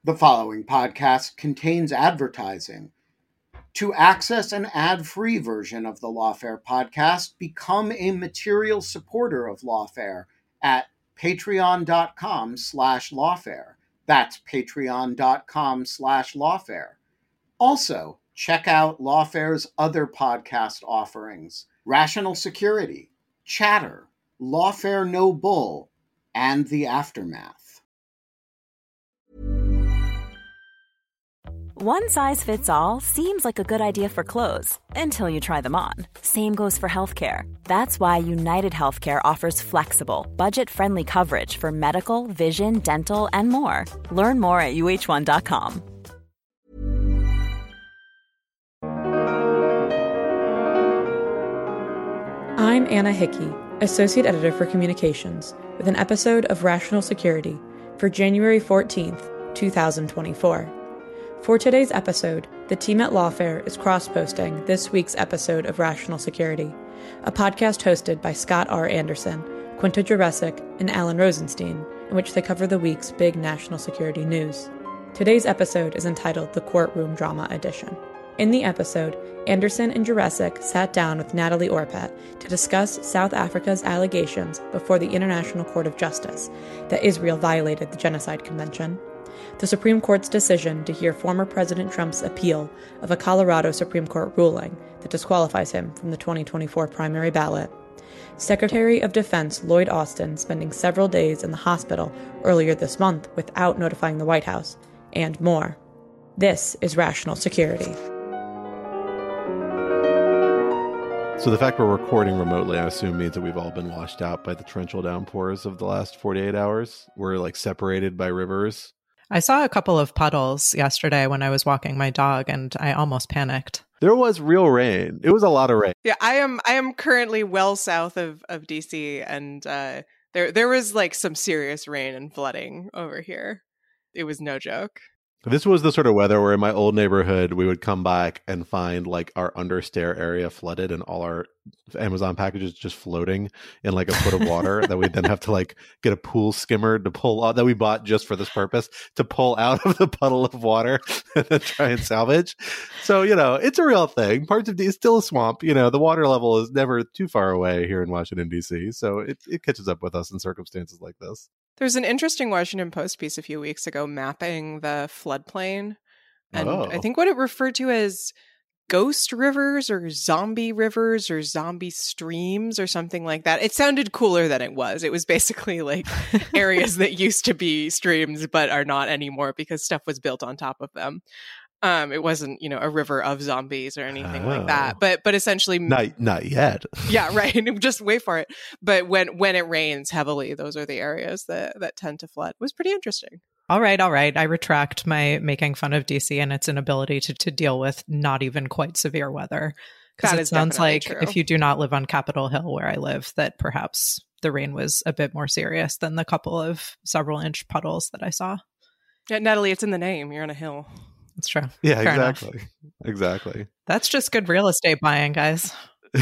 The following podcast contains advertising. To access an ad-free version of the Lawfare podcast, become a material supporter of Lawfare at patreon.com/lawfare. That's patreon.com/lawfare. Also, check out Lawfare's other podcast offerings: Rational Security, Chatter, Lawfare No Bull, and The Aftermath. One size fits all seems like a good idea for clothes until you try them on. Same goes for healthcare. That's why United Healthcare offers flexible, budget-friendly coverage for medical, vision, dental, and more. Learn more at uh1.com. I'm Anna Hickey, Associate Editor for Communications, with an episode of Rational Security for January 14th, 2024. For today's episode, the team at Lawfare is cross-posting this week's episode of Rational Security, a podcast hosted by Scott R. Anderson, Quinta Jurecic, and Alan Rosenstein, in which they cover the week's big national security news. Today's episode is entitled The Courtroom Drama Edition. In the episode, Anderson and Jurecic sat down with Natalie Orpet to discuss South Africa's allegations before the International Court of Justice that Israel violated the Genocide Convention, the Supreme Court's decision to hear former President Trump's appeal of a Colorado Supreme Court ruling that disqualifies him from the 2024 primary ballot, Secretary of Defense Lloyd Austin spending several days in the hospital earlier this month without notifying the White House, and more. This is Rational Security. So the fact we're recording remotely, I assume, means that we've all been washed out by the torrential downpours of the last 48 hours. We're like separated by rivers. I saw a couple of puddles yesterday when I was walking my dog, and I almost panicked. There was real rain. It was a lot of rain. Yeah, I am currently well south of DC, and there was like some serious rain and flooding over here. It was no joke. This was the sort of weather where in my old neighborhood, we would come back and find like our understair area flooded and all our Amazon packages just floating in like a foot of water that we'd then have to like get a pool skimmer to pull out, that we bought just for this purpose, to pull out of the puddle of water and then try and salvage. So, it's a real thing. Parts of it's still a swamp. The water level is never too far away here in Washington, D.C. So it catches up with us in circumstances like this. There's an interesting Washington Post piece a few weeks ago mapping the floodplain. And I think what it referred to as ghost rivers or zombie streams or something like that. It sounded cooler than it was. It was basically like areas that used to be streams but are not anymore because stuff was built on top of them. It wasn't, a river of zombies or anything like that. But essentially, not yet. Yeah, right. Just wait for it. But when it rains heavily, those are the areas that tend to flood. It was pretty interesting. All right. I retract my making fun of DC and its inability to deal with not even quite severe weather. Because it sounds like true. If you do not live on Capitol Hill where I live, that perhaps the rain was a bit more serious than the couple of several-inch puddles that I saw. Yeah, Natalie, it's in the name. You're on a hill. That's true. Yeah, Fair exactly. Enough. That's just good real estate buying, guys.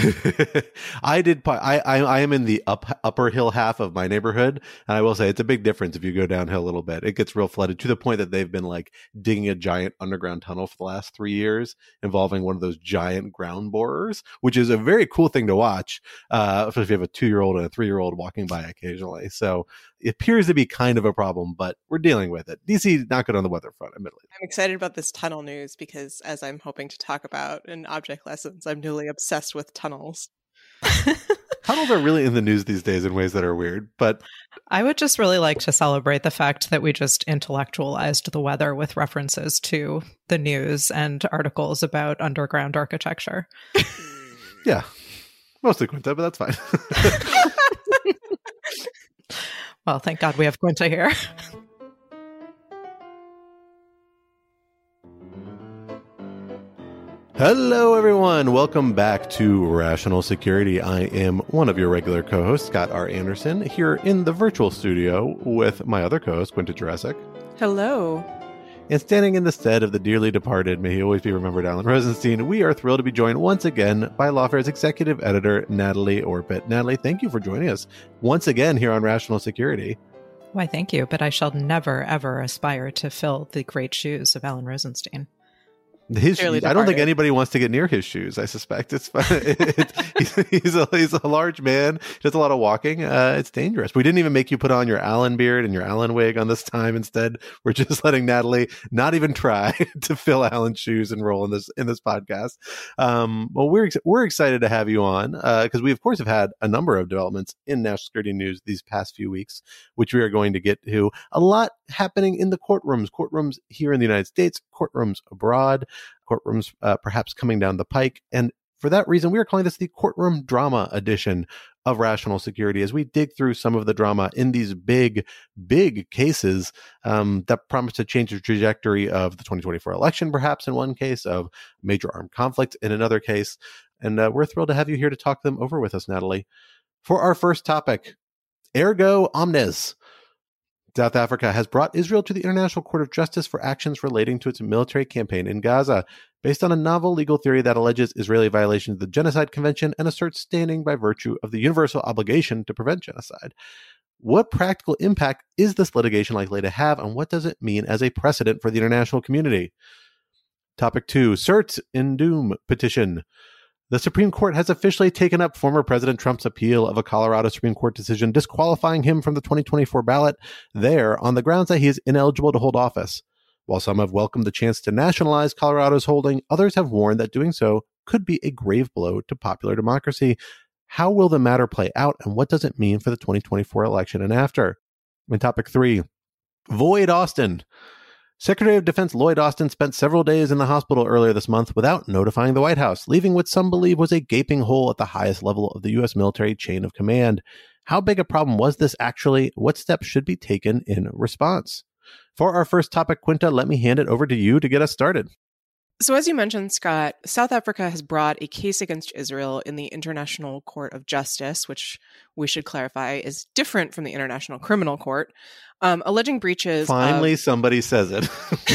I am in the upper hill half of my neighborhood, and I will say it's a big difference if you go downhill a little bit. It gets real flooded to the point that they've been like digging a giant underground tunnel for the last 3 years involving one of those giant ground borers, which is a very cool thing to watch, especially if you have a 2-year-old and a 3-year-old walking by occasionally. So it appears to be kind of a problem, but we're dealing with it. DC, not good on the weather front, admittedly. I'm excited about this tunnel news because, as I'm hoping to talk about in Object Lessons, I'm newly obsessed with tunnels. Tunnels are really in the news these days in ways that are weird, but I would just really like to celebrate the fact that we just intellectualized the weather with references to the news and articles about underground architecture. Yeah, mostly Quinta, but that's fine. Well, thank God we have Quinta here. Hello, everyone. Welcome back to Rational Security. I am one of your regular co-hosts, Scott R. Anderson, here in the virtual studio with my other co-host, Quinta Jurecic. Hello. And standing in the stead of the dearly departed, may he always be remembered, Alan Rosenstein, we are thrilled to be joined once again by Lawfare's executive editor, Natalie Orpet. Natalie, thank you for joining us once again here on Rational Security. Why, thank you, but I shall never, ever aspire to fill the great shoes of Alan Rosenstein. I don't think anybody wants to get near his shoes. I suspect he's a large man. He does a lot of walking. It's dangerous. We didn't even make you put on your Alan beard and your Alan wig on this time. Instead, we're just letting Natalie not even try to fill Alan's shoes and roll in this podcast. Well, we're excited to have you on because we of course have had a number of developments in national security news these past few weeks, which we are going to get to. A lot happening in the courtrooms here in the United States, courtrooms abroad. Courtrooms perhaps coming down the pike. And for that reason, we are calling this the Courtroom Drama edition of Rational Security as we dig through some of the drama in these big cases that promise to change the trajectory of the 2024 election, perhaps in one case, of major armed conflict in another case. And we're thrilled to have you here to talk them over with us, Natalie. For our first topic, ergo omnes. South Africa has brought Israel to the International Court of Justice for actions relating to its military campaign in Gaza, based on a novel legal theory that alleges Israeli violations of the Genocide Convention and asserts standing by virtue of the universal obligation to prevent genocide. What practical impact is this litigation likely to have, and what does it mean as a precedent for the international community? Topic 2, Cert in Doom petition. The Supreme Court has officially taken up former President Trump's appeal of a Colorado Supreme Court decision disqualifying him from the 2024 ballot there on the grounds that he is ineligible to hold office. While some have welcomed the chance to nationalize Colorado's holding, others have warned that doing so could be a grave blow to popular democracy. How will the matter play out, and what does it mean for the 2024 election and after? In topic 3, Lloyd Austin. Secretary of Defense Lloyd Austin spent several days in the hospital earlier this month without notifying the White House, leaving what some believe was a gaping hole at the highest level of the U.S. military chain of command. How big a problem was this actually? What steps should be taken in response? For our first topic, Quinta, let me hand it over to you to get us started. So as you mentioned, Scott, South Africa has brought a case against Israel in the International Court of Justice, which we should clarify is different from the International Criminal Court, alleging breaches Finally, somebody says it.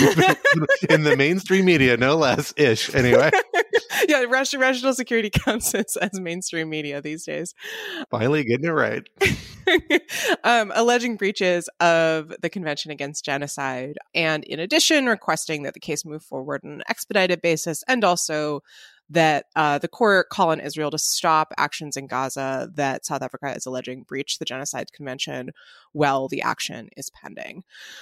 In the mainstream media, no less, ish, anyway. Yeah, rational security counts as mainstream media these days. Finally getting it right. Alleging breaches of the Convention Against Genocide, and in addition, requesting that the case move forward on an expedited basis, and also that the court call on Israel to stop actions in Gaza that South Africa is alleging breach the Genocide Convention while the action is pending.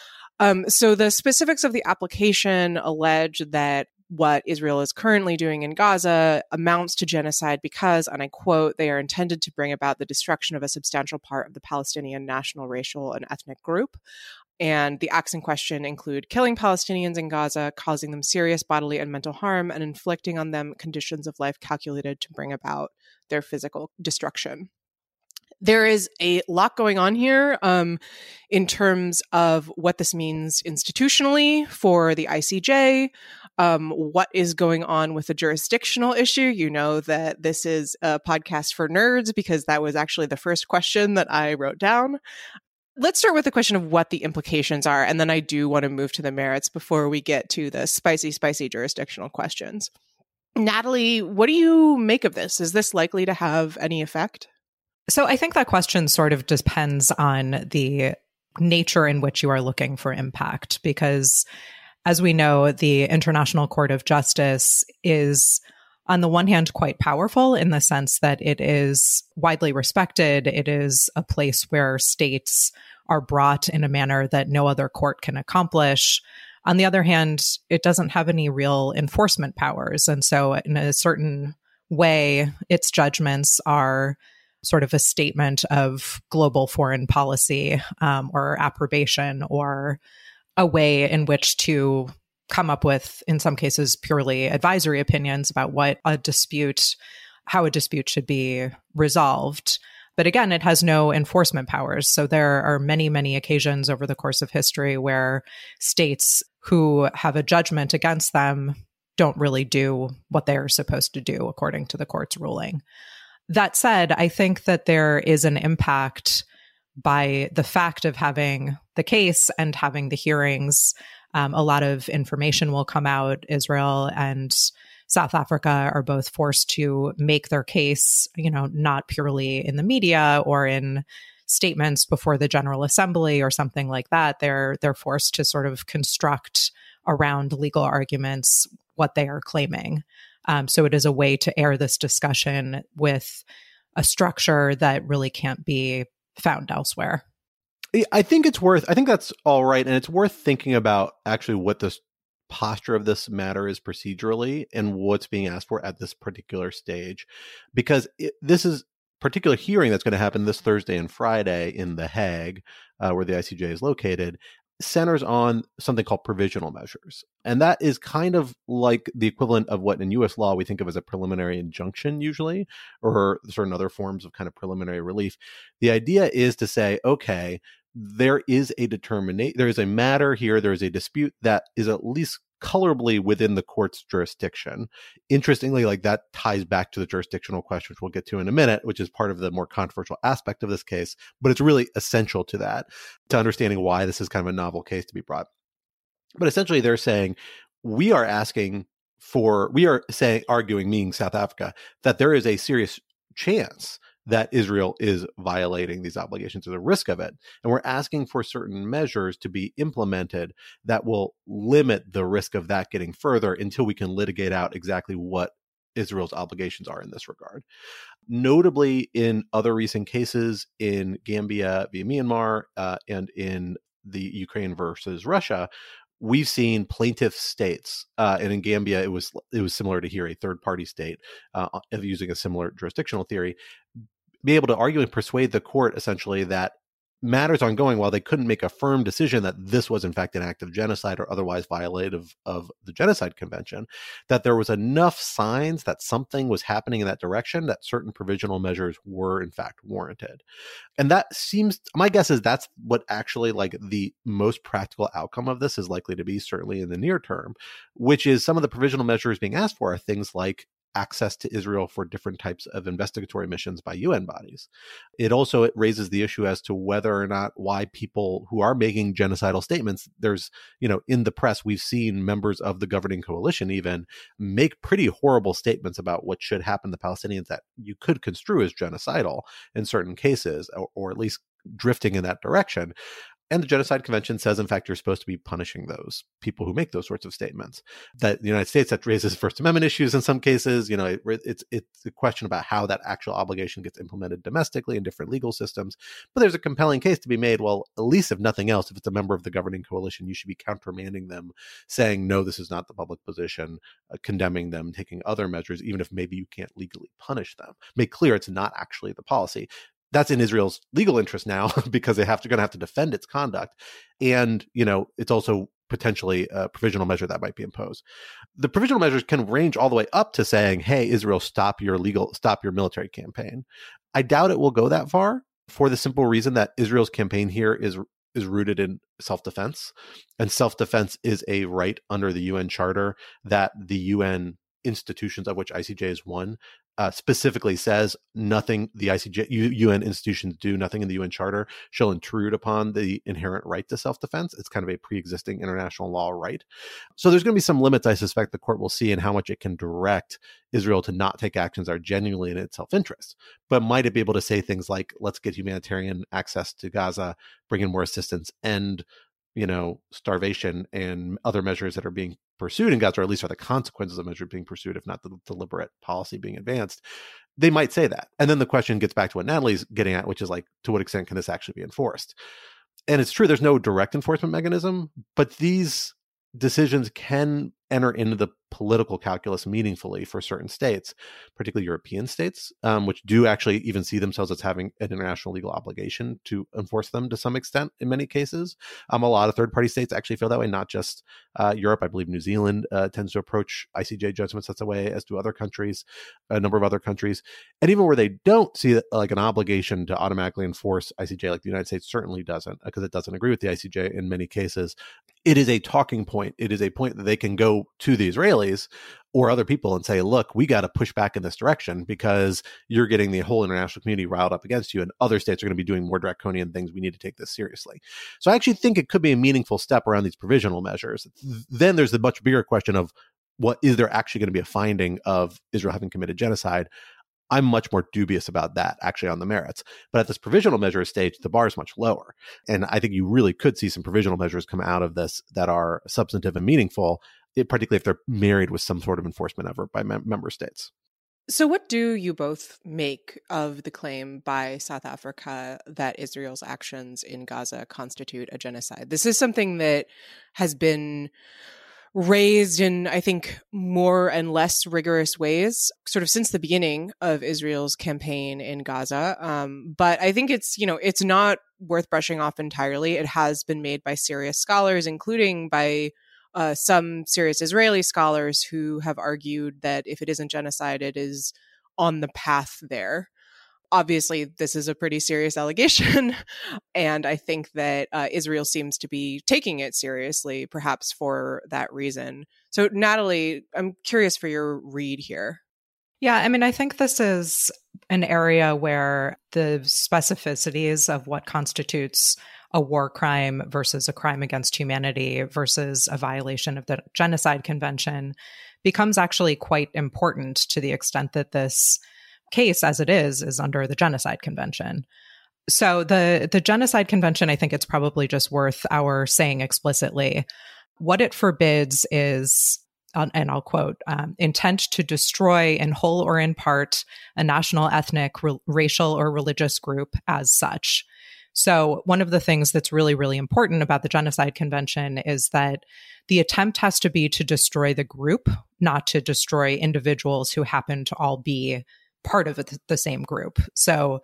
So the specifics of the application allege that what Israel is currently doing in Gaza amounts to genocide because, and I quote, they are intended to bring about the destruction of a substantial part of the Palestinian national, racial, and ethnic group. And the acts in question include killing Palestinians in Gaza, causing them serious bodily and mental harm, and inflicting on them conditions of life calculated to bring about their physical destruction. There is a lot going on here in terms of what this means institutionally for the ICJ, what is going on with the jurisdictional issue. You know that this is a podcast for nerds because that was actually the first question that I wrote down. Let's start with the question of what the implications are, and then I do want to move to the merits before we get to the spicy jurisdictional questions. Natalie, what do you make of this? Is this likely to have any effect? So I think that question sort of depends on the nature in which you are looking for impact, because as we know, the International Court of Justice is, on the one hand, quite powerful in the sense that it is widely respected. It is a place where states are brought in a manner that no other court can accomplish. On the other hand, it doesn't have any real enforcement powers. And so in a certain way, its judgments are sort of a statement of global foreign policy or approbation, or a way in which to come up with, in some cases, purely advisory opinions about how a dispute should be resolved. But again, it has no enforcement powers. So there are many, many occasions over the course of history where states who have a judgment against them don't really do what they're supposed to do according to the court's ruling. That said, I think that there is an impact by the fact of having the case and having the hearings. A lot of information will come out. Israel and South Africa are both forced to make their case, not purely in the media or in statements before the General Assembly or something like that, they're forced to sort of construct around legal arguments what they are claiming. So it is a way to air this discussion with a structure that really can't be found elsewhere. I think that's all right. And it's worth thinking about actually what the posture of this matter is procedurally and what's being asked for at this particular stage. Because this is particular hearing that's going to happen this Thursday and Friday in The Hague, where the ICJ is located, centers on something called provisional measures. And that is kind of like the equivalent of what in U.S. law we think of as a preliminary injunction usually, or certain other forms of kind of preliminary relief. The idea is to say, okay, there is a matter here, there is a dispute that is at least colorably within the court's jurisdiction. Interestingly, like that ties back to the jurisdictional question, which we'll get to in a minute, which is part of the more controversial aspect of this case, but it's really essential to that, to understanding why this is kind of a novel case to be brought. But essentially they're saying, arguing, meaning South Africa, that there is a serious chance that Israel is violating these obligations, or the risk of it. And we're asking for certain measures to be implemented that will limit the risk of that getting further until we can litigate out exactly what Israel's obligations are in this regard. Notably, in other recent cases in Gambia via Myanmar and in the Ukraine versus Russia, we've seen plaintiff states, and in Gambia, it was similar to here, a third-party state using a similar jurisdictional theory, be able to argue and persuade the court essentially that matters ongoing, while they couldn't make a firm decision that this was in fact an act of genocide or otherwise violative of the Genocide Convention, that there was enough signs that something was happening in that direction that certain provisional measures were in fact warranted. And that seems, my guess is that's what actually like the most practical outcome of this is likely to be, certainly in the near term, which is some of the provisional measures being asked for are things like access to Israel for different types of investigatory missions by UN bodies. It raises the issue as to whether or not why people who are making genocidal statements, there's, in the press, we've seen members of the governing coalition even make pretty horrible statements about what should happen to Palestinians that you could construe as genocidal in certain cases, or at least drifting in that direction. And the Genocide Convention says, in fact, you're supposed to be punishing those people who make those sorts of statements. That the United States, that raises First Amendment issues in some cases. It's a question about how that actual obligation gets implemented domestically in different legal systems. But there's a compelling case to be made. Well, at least if nothing else, if it's a member of the governing coalition, you should be countermanding them, saying, no, this is not the public position, condemning them, taking other measures, even if maybe you can't legally punish them. Make clear it's not actually the policy. That's in Israel's legal interest now because they're going to have to defend its conduct. And, it's also potentially a provisional measure that might be imposed. The provisional measures can range all the way up to saying, hey, Israel, stop your military campaign. I doubt it will go that far, for the simple reason that Israel's campaign here is rooted in self-defense. And self-defense is a right under the UN Charter that the UN institutions, of which ICJ is one, specifically says nothing the ICJ UN institutions do, nothing in the UN Charter shall intrude upon the inherent right to self-defense. It's kind of a pre-existing international law right. So there's going to be some limits, I suspect, the court will see in how much it can direct Israel to not take actions that are genuinely in its self-interest. But might it be able to say things like, let's get humanitarian access to Gaza, bring in more assistance, and starvation and other measures that are being pursued in Gaza, or at least are the consequences of measures being pursued, if not the deliberate policy being advanced. They might say that. And then the question gets back to what Natalie's getting at, which is like, to what extent can this actually be enforced? And it's true, there's no direct enforcement mechanism, but these decisions can enter into the political calculus meaningfully for certain states, particularly European states, which do actually even see themselves as having an international legal obligation to enforce them to some extent in many cases. A lot of third-party states actually feel that way, not just Europe. I believe New Zealand tends to approach ICJ judgments that way, as do other countries, a number of other countries. And even where they don't see like an obligation to automatically enforce ICJ, like the United States certainly doesn't, because it doesn't agree with the ICJ in many cases. It is a talking point. It is a point that they can go to the Israelis or other people and say, look, we got to push back in this direction because you're getting the whole international community riled up against you, and other states are going to be doing more draconian things. We need to take this seriously. So I actually think it could be a meaningful step around these provisional measures. Then there's the much bigger question of, what is there actually going to be a finding of Israel having committed genocide? I'm much more dubious about that actually on the merits. But at this provisional measure stage, the bar is much lower. And I think you really could see some provisional measures come out of this that are substantive and meaningful, particularly if they're married with some sort of enforcement effort by member states. So what do you both make of the claim by South Africa that Israel's actions in Gaza constitute a genocide? This is something that has been raised in, I think, more and less rigorous ways, sort of since the beginning of Israel's campaign in Gaza. But I think it's not worth brushing off entirely. It has been made by serious scholars, including by some serious Israeli scholars who have argued that if it isn't genocide, it is on the path there. Obviously, this is a pretty serious allegation, and I think that Israel seems to be taking it seriously, perhaps for that reason. So, Natalie, I'm curious for your read here. Yeah, I mean, I think this is an area where the specificities of what constitutes a war crime versus a crime against humanity versus a violation of the Genocide Convention becomes actually quite important, to the extent that this case, as it is under the Genocide Convention. So the Genocide Convention, I think it's probably just worth our saying explicitly. What it forbids is, and I'll quote, intent to destroy in whole or in part a national, ethnic, racial, or religious group as such. So one of the things that's really, really important about the Genocide Convention is that the attempt has to be to destroy the group, not to destroy individuals who happen to all be part of the same group. So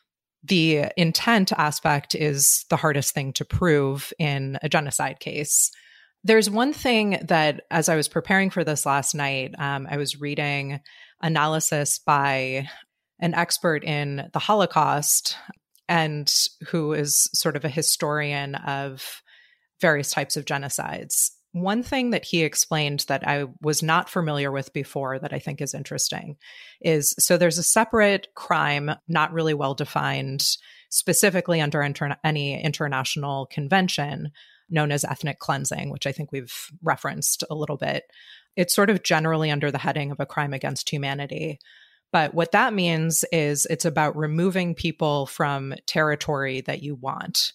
the intent aspect is the hardest thing to prove in a genocide case. There's one thing that, as I was preparing for this last night, I was reading analysis by an expert in the Holocaust and who is sort of a historian of various types of genocides. One thing that he explained that I was not familiar with before that I think is interesting is, so there's a separate crime, not really well defined, specifically under any international convention, known as ethnic cleansing, which I think we've referenced a little bit. It's sort of generally under the heading of a crime against humanity. But what that means is it's about removing people from territory that you want.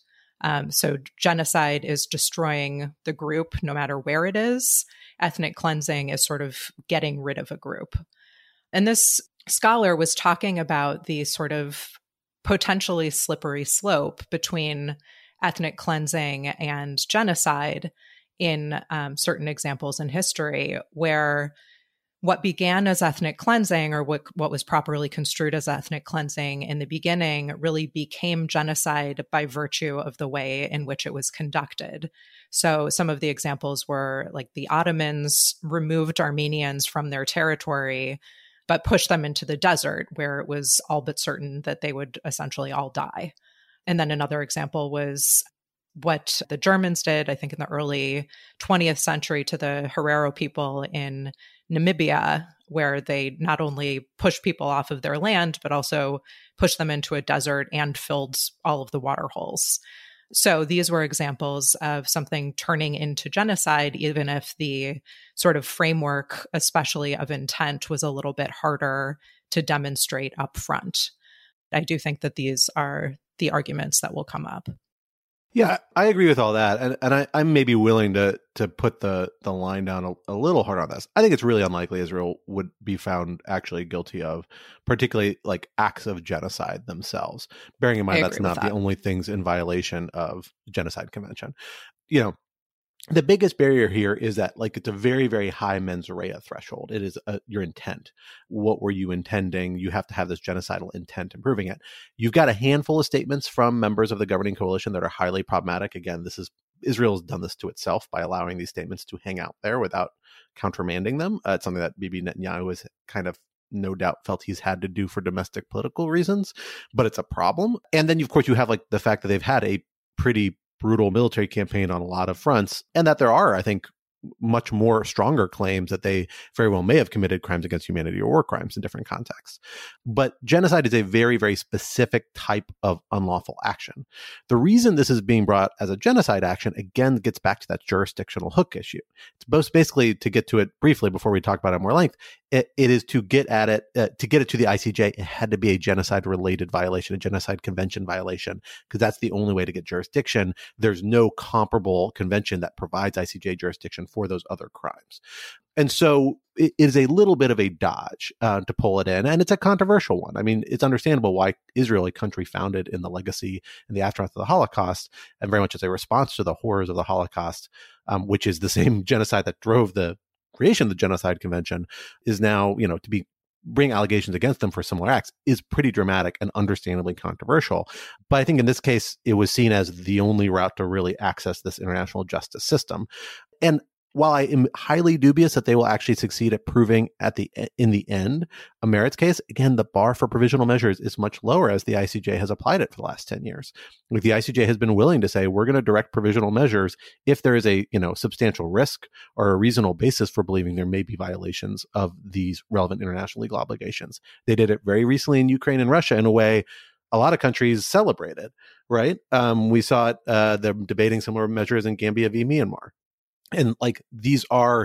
So genocide is destroying the group no matter where it is. Ethnic cleansing is sort of getting rid of a group. And this scholar was talking about the sort of potentially slippery slope between ethnic cleansing and genocide in certain examples in history, where what began as ethnic cleansing, or what was properly construed as ethnic cleansing in the beginning, really became genocide by virtue of the way in which it was conducted. So some of the examples were like the Ottomans removed Armenians from their territory, but pushed them into the desert where it was all but certain that they would essentially all die. And then another example was what the Germans did, I think in the early 20th century, to the Herero people in Namibia, where they not only pushed people off of their land, but also pushed them into a desert and filled all of the water holes. So these were examples of something turning into genocide, even if the sort of framework, especially of intent, was a little bit harder to demonstrate up front. I do think that these are the arguments that will come up. Yeah, I agree with all that. And I'm maybe willing to put the line down a little hard on this. I think it's really unlikely Israel would be found actually guilty of particularly like acts of genocide themselves, bearing in mind that's not the only things in violation of the Genocide Convention. You know, the biggest barrier here is that like it's a very, very high mens rea threshold. It is your intent. What were you intending? You have to have this genocidal intent in proving it. You've got a handful of statements from members of the governing coalition that are highly problematic. Again, Israel's done this to itself by allowing these statements to hang out there without countermanding them. It's something that Bibi Netanyahu has kind of no doubt felt he's had to do for domestic political reasons, but it's a problem. And then, of course, you have like the fact that they've had a pretty brutal military campaign on a lot of fronts, and that there are, I think, much more stronger claims that they very well may have committed crimes against humanity or war crimes in different contexts. But genocide is a very, very specific type of unlawful action. The reason this is being brought as a genocide action, again, gets back to that jurisdictional hook issue. It's both basically, to get to it briefly before we talk about it at more length, it is to get at it, to get it to the ICJ, it had to be a genocide-related violation, a genocide convention violation, because that's the only way to get jurisdiction. There's no comparable convention that provides ICJ jurisdiction for those other crimes. And so it is a little bit of a dodge to pull it in. And it's a controversial one. I mean, it's understandable why Israel, a country founded in the legacy and the aftermath of the Holocaust, and very much as a response to the horrors of the Holocaust, which is the same genocide that drove the creation of the Genocide Convention, is now, to bring allegations against them for similar acts is pretty dramatic and understandably controversial. But I think in this case, it was seen as the only route to really access this international justice system. And while I am highly dubious that they will actually succeed at proving in the end a merits case, again, the bar for provisional measures is much lower as the ICJ has applied it for the last 10 years. Like, the ICJ has been willing to say, we're going to direct provisional measures if there is a substantial risk or a reasonable basis for believing there may be violations of these relevant international legal obligations. They did it very recently in Ukraine and Russia in a way a lot of countries celebrated, right? We saw it, them debating similar measures in Gambia v. Myanmar. And the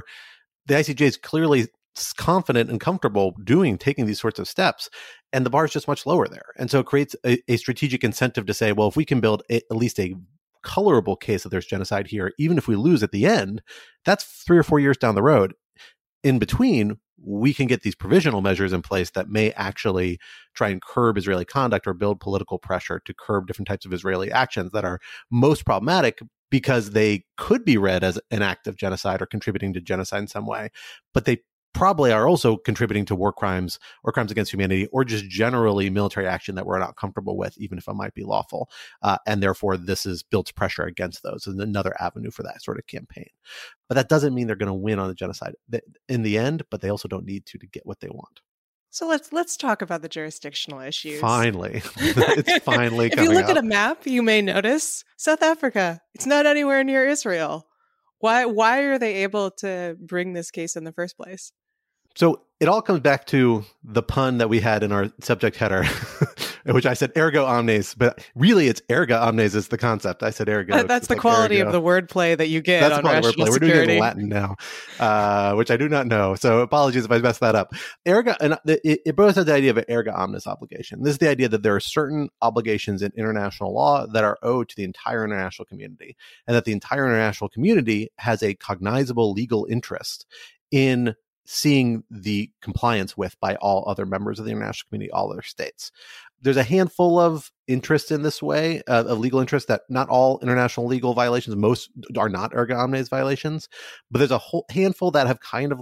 ICJ is clearly confident and comfortable taking these sorts of steps, and the bar is just much lower there. And so it creates a strategic incentive to say, well, if we can build at least a colorable case that there's genocide here, even if we lose at the end, that's 3 or 4 years down the road. In between, we can get these provisional measures in place that may actually try and curb Israeli conduct or build political pressure to curb different types of Israeli actions that are most problematic, because they could be read as an act of genocide or contributing to genocide in some way, but they probably are also contributing to war crimes or crimes against humanity, or just generally military action that we're not comfortable with, even if it might be lawful. And therefore, this builds pressure against those. And another avenue for that sort of campaign. But that doesn't mean they're going to win on the genocide in the end, but they also don't need to get what they want. So let's talk about the jurisdictional issues. Finally. It's finally if coming you look up. at a map, you may notice South Africa. It's not anywhere near Israel. Why are they able to bring this case in the first place? So it all comes back to the pun that we had in our subject header, in which I said ergo omnes, but really it's erga omnes is the concept. I said ergo. That's the quality of the wordplay that you get on Rational Security. We're doing it in Latin now, which I do not know. So apologies if I messed that up. Erga, and it boils down to the idea of an erga omnes obligation. This is the idea that there are certain obligations in international law that are owed to the entire international community, and that the entire international community has a cognizable legal interest in seeing the compliance with by all other members of the international community, all other states. There's a handful of interests in this way, of legal interests, that not all international legal violations, most are not erga omnes violations, but there's a whole handful that have kind of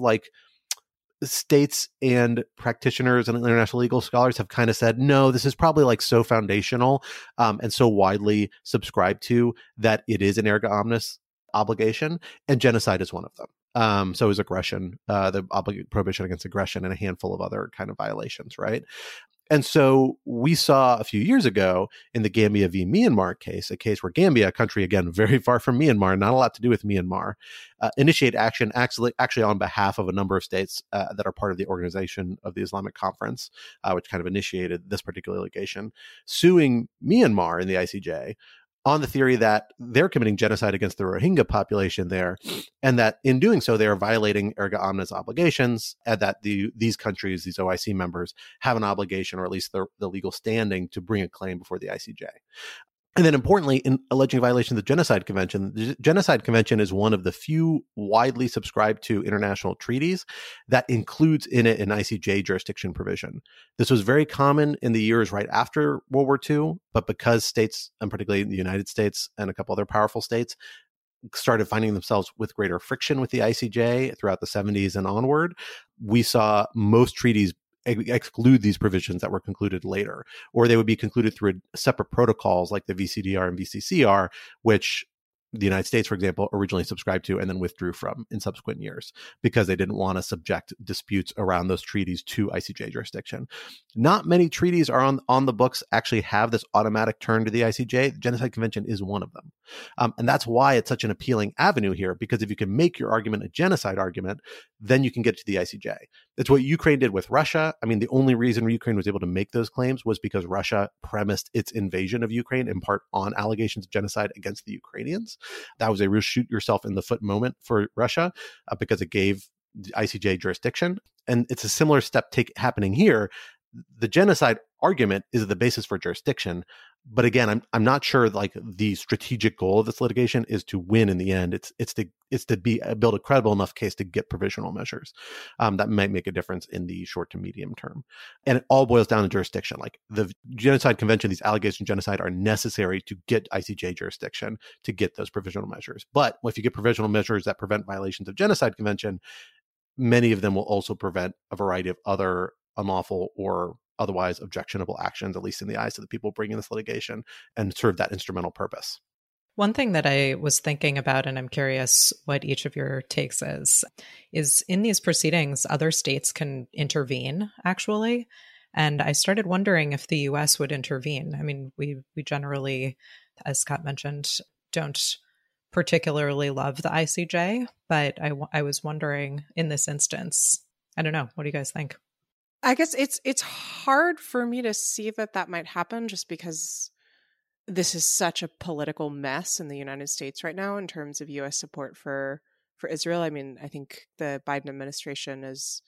states and practitioners and international legal scholars have kind of said, no, this is probably so foundational and so widely subscribed to that it is an erga omnes obligation, and genocide is one of them. So is aggression, the prohibition against aggression, and a handful of other kind of violations, right? And so we saw a few years ago in the Gambia v. Myanmar case, a case where Gambia, a country, again, very far from Myanmar, not a lot to do with Myanmar, initiate action actually on behalf of a number of states that are part of the Organization of the Islamic Conference, which kind of initiated this particular litigation, suing Myanmar in the ICJ on the theory that they're committing genocide against the Rohingya population there, and that in doing so, they are violating erga omnes obligations, and that these countries, these OIC members, have an obligation, or at least the legal standing, to bring a claim before the ICJ. And then importantly, in alleging violation of the Genocide Convention, the Genocide Convention is one of the few widely subscribed to international treaties that includes in it an ICJ jurisdiction provision. This was very common in the years right after World War II, but because states, and particularly the United States and a couple other powerful states, started finding themselves with greater friction with the ICJ throughout the 70s and onward, we saw most treaties exclude these provisions that were concluded later, or they would be concluded through separate protocols like the VCDR and VCCR, which the United States, for example, originally subscribed to and then withdrew from in subsequent years because they didn't want to subject disputes around those treaties to ICJ jurisdiction. Not many treaties are on the books actually have this automatic turn to the ICJ. The Genocide Convention is one of them. And that's why it's such an appealing avenue here, because if you can make your argument a genocide argument, then you can get to the ICJ. It's what Ukraine did with Russia. I mean, the only reason Ukraine was able to make those claims was because Russia premised its invasion of Ukraine in part on allegations of genocide against the Ukrainians. That was a real shoot yourself in the foot moment for Russia because it gave ICJ jurisdiction. And it's a similar step happening here. The genocide argument is the basis for jurisdiction. But again, I'm not sure like the strategic goal of this litigation is to win in the end. It's to build a credible enough case to get provisional measures that might make a difference in the short to medium term. And it all boils down to jurisdiction. Like the Genocide Convention, these allegations of genocide are necessary to get ICJ jurisdiction to get those provisional measures. But if you get provisional measures that prevent violations of Genocide Convention, many of them will also prevent a variety of other unlawful or otherwise objectionable actions, at least in the eyes of the people bringing this litigation, and serve that instrumental purpose. One thing that I was thinking about, and I'm curious what each of your takes is in these proceedings, other states can intervene, actually. And I started wondering if the U.S. would intervene. I mean, we generally, as Scott mentioned, don't particularly love the ICJ, but I was wondering in this instance, I don't know, what do you guys think? I guess it's hard for me to see that might happen just because this is such a political mess in the United States right now in terms of U.S. support for Israel. I mean, I think the Biden administration is,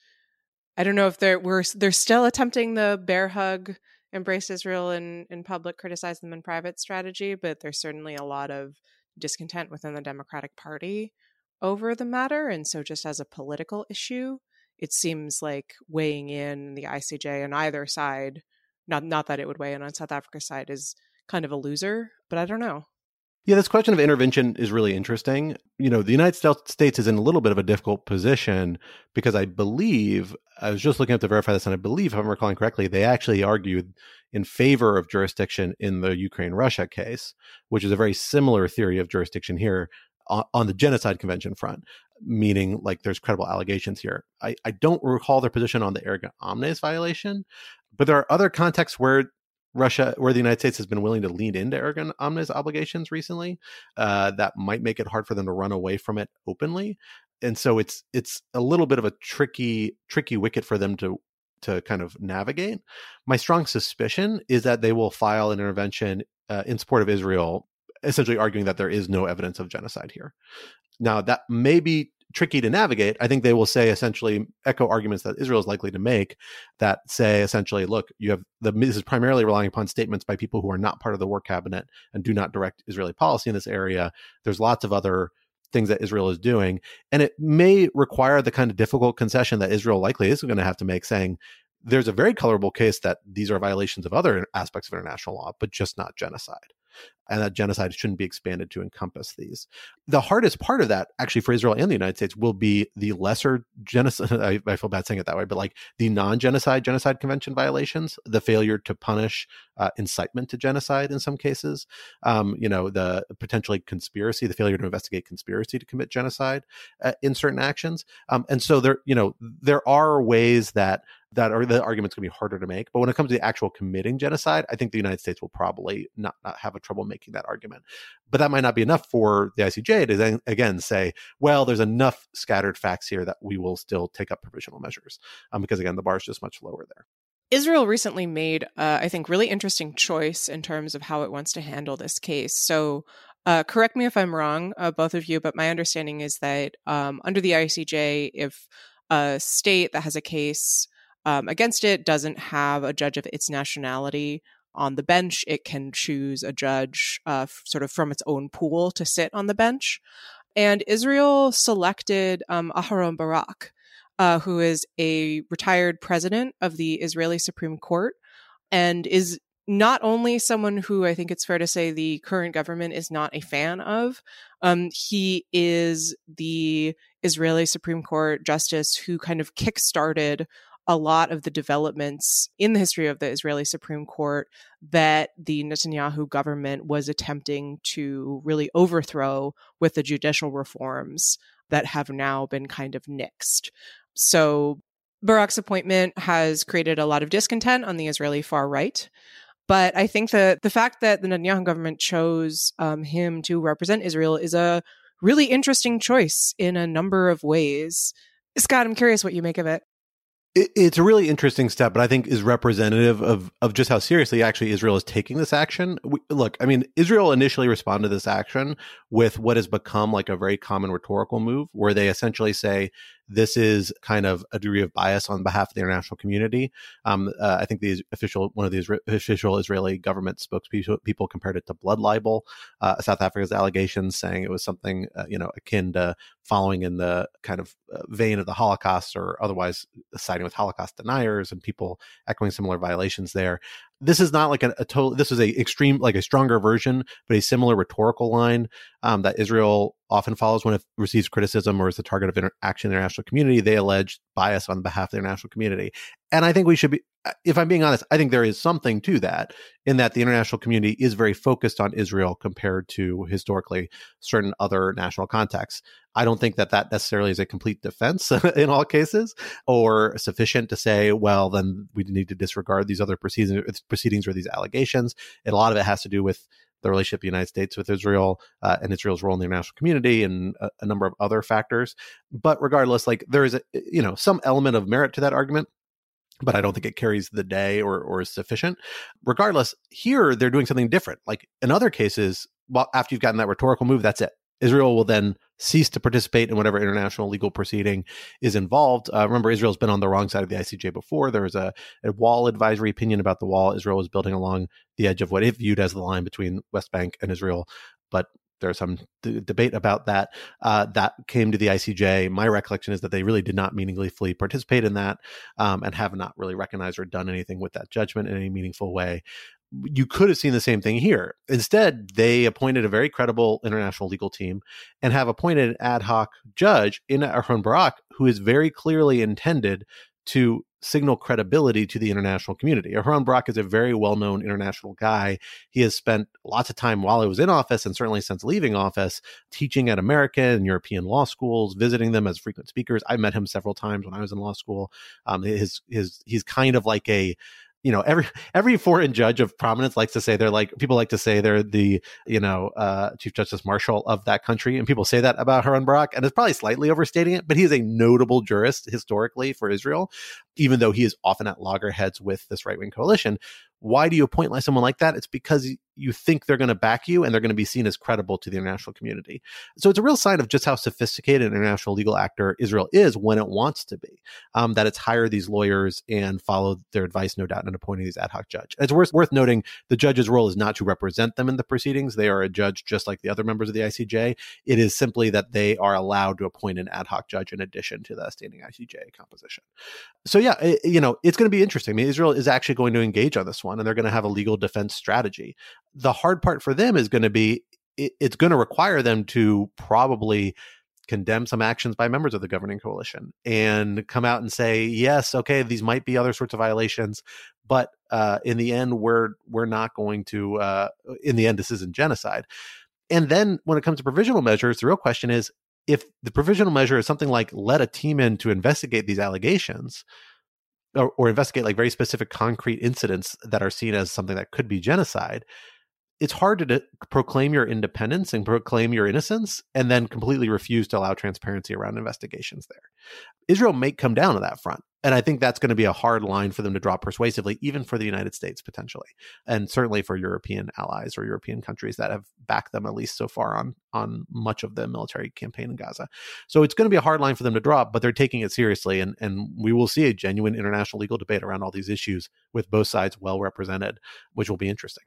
I don't know if they're still attempting the bear hug, embrace Israel in public, criticize them in private strategy, but there's certainly a lot of discontent within the Democratic Party over the matter. And so just as a political issue, it seems like weighing in the ICJ on either side, not that it would weigh in on South Africa's side, is kind of a loser, but I don't know. Yeah, this question of intervention is really interesting. You know, the United States is in a little bit of a difficult position because I believe, I was just looking up to verify this, and I believe, if I'm recalling correctly, they actually argued in favor of jurisdiction in the Ukraine-Russia case, which is a very similar theory of jurisdiction here on the Genocide Convention front, meaning like there's credible allegations here. I don't recall their position on the Erga Omnes violation, but there are other contexts where the United States has been willing to lean into Erga Omnes obligations recently that might make it hard for them to run away from it openly. And so it's a little bit of a tricky wicket for them to kind of navigate. My strong suspicion is that they will file an intervention in support of Israel, essentially arguing that there is no evidence of genocide here. Now, that may be tricky to navigate. I think they will say, essentially, echo arguments that Israel is likely to make that say, essentially, look, this is primarily relying upon statements by people who are not part of the war cabinet and do not direct Israeli policy in this area. There's lots of other things that Israel is doing. And it may require the kind of difficult concession that Israel likely is going to have to make, saying, there's a very colorable case that these are violations of other aspects of international law, but just not genocide. And that genocide shouldn't be expanded to encompass these. The hardest part of that, actually, for Israel and the United States will be the lesser genocide. I feel bad saying it that way, but like the non-genocide Genocide Convention violations, the failure to punish incitement to genocide in some cases, the potentially conspiracy, the failure to investigate conspiracy to commit genocide in certain actions. And so there are ways that are the argument's going to be harder to make. But when it comes to the actual committing genocide, I think the United States will probably not have a trouble making that argument. But that might not be enough for the ICJ to then, again, say, well, there's enough scattered facts here that we will still take up provisional measures. Because, again, the bar is just much lower there. Israel recently made, I think, really interesting choice in terms of how it wants to handle this case. So correct me if I'm wrong, both of you, but my understanding is that under the ICJ, if a state that has a case against it doesn't have a judge of its nationality on the bench, it can choose a judge sort of from its own pool to sit on the bench. And Israel selected Aharon Barak, who is a retired president of the Israeli Supreme Court and is not only someone who I think it's fair to say the current government is not a fan of. He is the Israeli Supreme Court justice who kind of kickstarted a lot of the developments in the history of the Israeli Supreme Court that the Netanyahu government was attempting to really overthrow with the judicial reforms that have now been kind of nixed. So Barak's appointment has created a lot of discontent on the Israeli far right. But I think that the fact that the Netanyahu government chose him to represent Israel is a really interesting choice in a number of ways. Scott, I'm curious what you make of it. It's a really interesting step, but I think is representative of just how seriously actually Israel is taking this action. Look, I mean, Israel initially responded to this action with what has become like a very common rhetorical move, where they essentially say, this is kind of a degree of bias on behalf of the international community. I think one of the official Israeli government spokespeople compared it to blood libel, South Africa's allegations, saying it was something akin to following in the kind of vein of the Holocaust, or otherwise siding with Holocaust deniers and people echoing similar violations there. This is not like this is a extreme, like a stronger version, but a similar rhetorical line that Israel often follows when it receives criticism or is the target of action in the international community. They allege bias on behalf of the international community. And I think we should be, if I'm being honest, I think there is something to that, in that the international community is very focused on Israel compared to historically certain other national contexts. I don't think that necessarily is a complete defense in all cases, or sufficient to say, well, then we need to disregard these other proceedings or these allegations. And a lot of it has to do with the relationship of the United States with Israel and Israel's role in the international community and a number of other factors. But regardless, like, there is some element of merit to that argument, but I don't think it carries the day or is sufficient. Regardless, here they're doing something different. Like in other cases, well, after you've gotten that rhetorical move, that's it. Israel will then cease to participate in whatever international legal proceeding is involved. Remember, Israel's been on the wrong side of the ICJ before. There was a wall advisory opinion about the wall Israel was building along the edge of what it viewed as the line between West Bank and Israel. But there's some debate about that. That came to the ICJ. My recollection is that they really did not meaningfully participate in that, and have not really recognized or done anything with that judgment in any meaningful way. You could have seen the same thing here. Instead, they appointed a very credible international legal team and have appointed an ad hoc judge in Aharon Barak, who is very clearly intended to signal credibility to the international community. Aharon Barak is a very well-known international guy. He has spent lots of time while he was in office, and certainly since leaving office, teaching at American and European law schools, visiting them as frequent speakers. I met him several times when I was in law school. He's kind of like a, every foreign judge of prominence likes to say people like to say they're the, Chief Justice Marshall of that country. And people say that about Aharon Barak, and it's probably slightly overstating it, but he is a notable jurist historically for Israel, even though he is often at loggerheads with this right-wing coalition. Why do you appoint someone like that? It's because you think they're going to back you and they're going to be seen as credible to the international community. So it's a real sign of just how sophisticated an international legal actor Israel is when it wants to be, that it's hired these lawyers and followed their advice, no doubt, in appointing these ad hoc judge. And it's worth noting the judge's role is not to represent them in the proceedings. They are a judge just like the other members of the ICJ. It is simply that they are allowed to appoint an ad hoc judge in addition to the standing ICJ composition. So yeah, it's going to be interesting. I mean, Israel is actually going to engage on this one, and they're going to have a legal defense strategy. The hard part for them is going to be, it's going to require them to probably condemn some actions by members of the governing coalition and come out and say, yes, okay, these might be other sorts of violations, but in the end, we're not going to, in the end, this isn't genocide. And then when it comes to provisional measures, the real question is, if the provisional measure is something like let a team in to investigate these allegations, or investigate very specific concrete incidents that are seen as something that could be genocide, it's hard to proclaim your independence and proclaim your innocence and then completely refuse to allow transparency around investigations there. Israel may come down to that front. And I think that's going to be a hard line for them to draw persuasively, even for the United States potentially, and certainly for European allies or European countries that have backed them, at least so far, on much of the military campaign in Gaza. So it's going to be a hard line for them to draw, but they're taking it seriously. And we will see a genuine international legal debate around all these issues with both sides well represented, which will be interesting.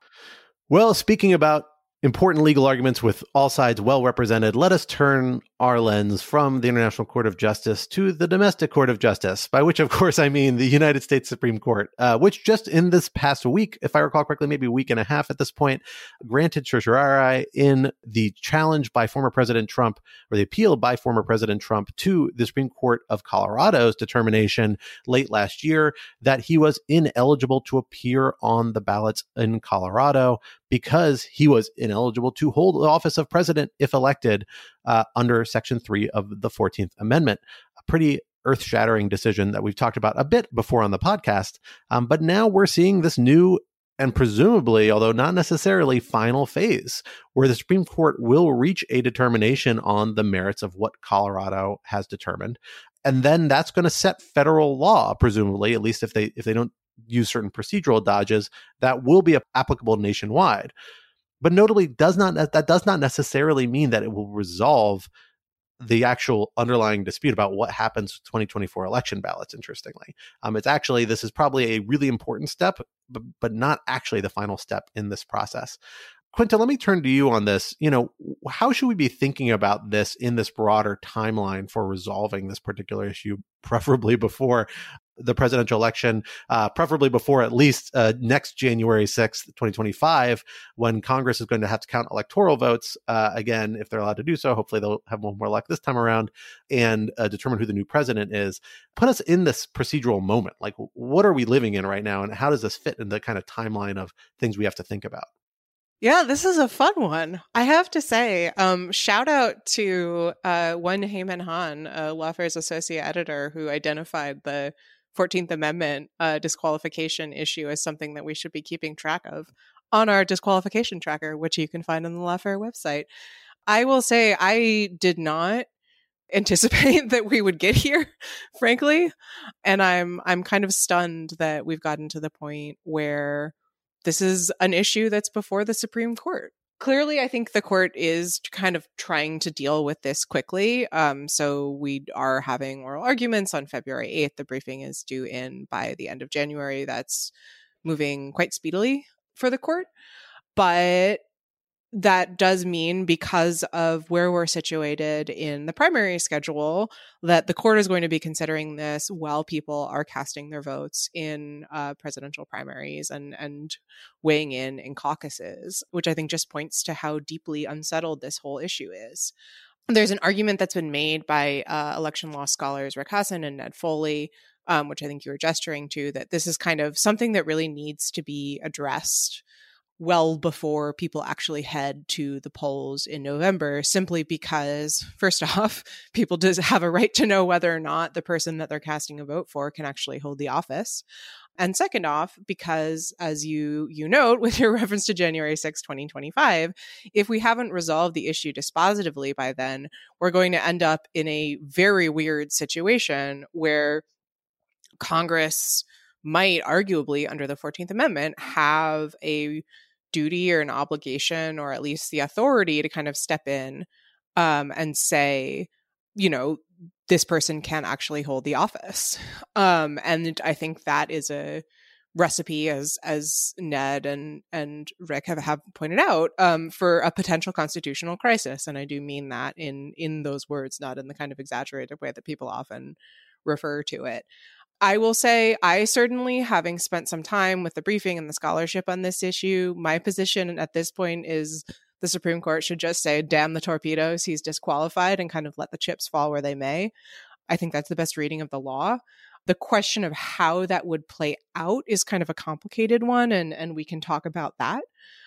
Well, speaking about important legal arguments with all sides well represented, let us turn our lens from the International Court of Justice to the domestic Court of Justice, by which, of course, I mean the United States Supreme Court, which just in this past week, if I recall correctly, maybe a week and a half at this point, granted certiorari in the challenge by former President Trump, or the appeal by former President Trump to the Supreme Court of Colorado's determination late last year that he was ineligible to appear on the ballots in Colorado because he was ineligible to hold the office of president if elected under Section 3 of the 14th Amendment. A pretty earth-shattering decision that we've talked about a bit before on the podcast. But now we're seeing this new and presumably, although not necessarily, final phase where the Supreme Court will reach a determination on the merits of what Colorado has determined. And then that's going to set federal law, presumably, at least if they don't use certain procedural dodges, that will be applicable nationwide. But notably, that does not necessarily mean that it will resolve the actual underlying dispute about what happens with 2024 election ballots, interestingly. It's actually, this is probably a really important step, but not actually the final step in this process. Quinta, let me turn to you on this. How should we be thinking about this in this broader timeline for resolving this particular issue, preferably before the presidential election, preferably before at least next January 6th, 2025, when Congress is going to have to count electoral votes again, if they're allowed to do so. Hopefully they'll have more luck this time around, and determine who the new president is. Put us in this procedural moment. Like, what are we living in right now, and how does this fit in the kind of timeline of things we have to think about? Yeah, this is a fun one. I have to say, shout out to one Heyman Han, a Lawfare's associate editor, who identified the 14th Amendment disqualification issue as something that we should be keeping track of on our disqualification tracker, which you can find on the Lawfare website. I will say I did not anticipate that we would get here, frankly. And I'm kind of stunned that we've gotten to the point where this is an issue that's before the Supreme Court. Clearly, I think the court is kind of trying to deal with this quickly. So we are having oral arguments on February 8th. The briefing is due in by the end of January. That's moving quite speedily for the court. But that does mean, because of where we're situated in the primary schedule, that the court is going to be considering this while people are casting their votes in presidential primaries and weighing in caucuses, which I think just points to how deeply unsettled this whole issue is. There's an argument that's been made by election law scholars Rick Hasen and Ned Foley, which I think you were gesturing to, that this is kind of something that really needs to be addressed well before people actually head to the polls in November, simply because, first off, people just have a right to know whether or not the person that they're casting a vote for can actually hold the office. And second off, because, as you note with your reference to January 6, 2025, if we haven't resolved the issue dispositively by then, we're going to end up in a very weird situation where Congress might arguably, under the 14th Amendment, have a duty or an obligation, or at least the authority, to kind of step in and say, this person can actually hold the office. And I think that is a recipe, as Ned and Rick have pointed out, for a potential constitutional crisis. And I do mean that in those words, not in the kind of exaggerated way that people often refer to it. I will say, I certainly, having spent some time with the briefing and the scholarship on this issue, my position at this point is the Supreme Court should just say, damn the torpedoes, he's disqualified, and kind of let the chips fall where they may. I think that's the best reading of the law. The question of how that would play out is kind of a complicated one, and we can talk about that.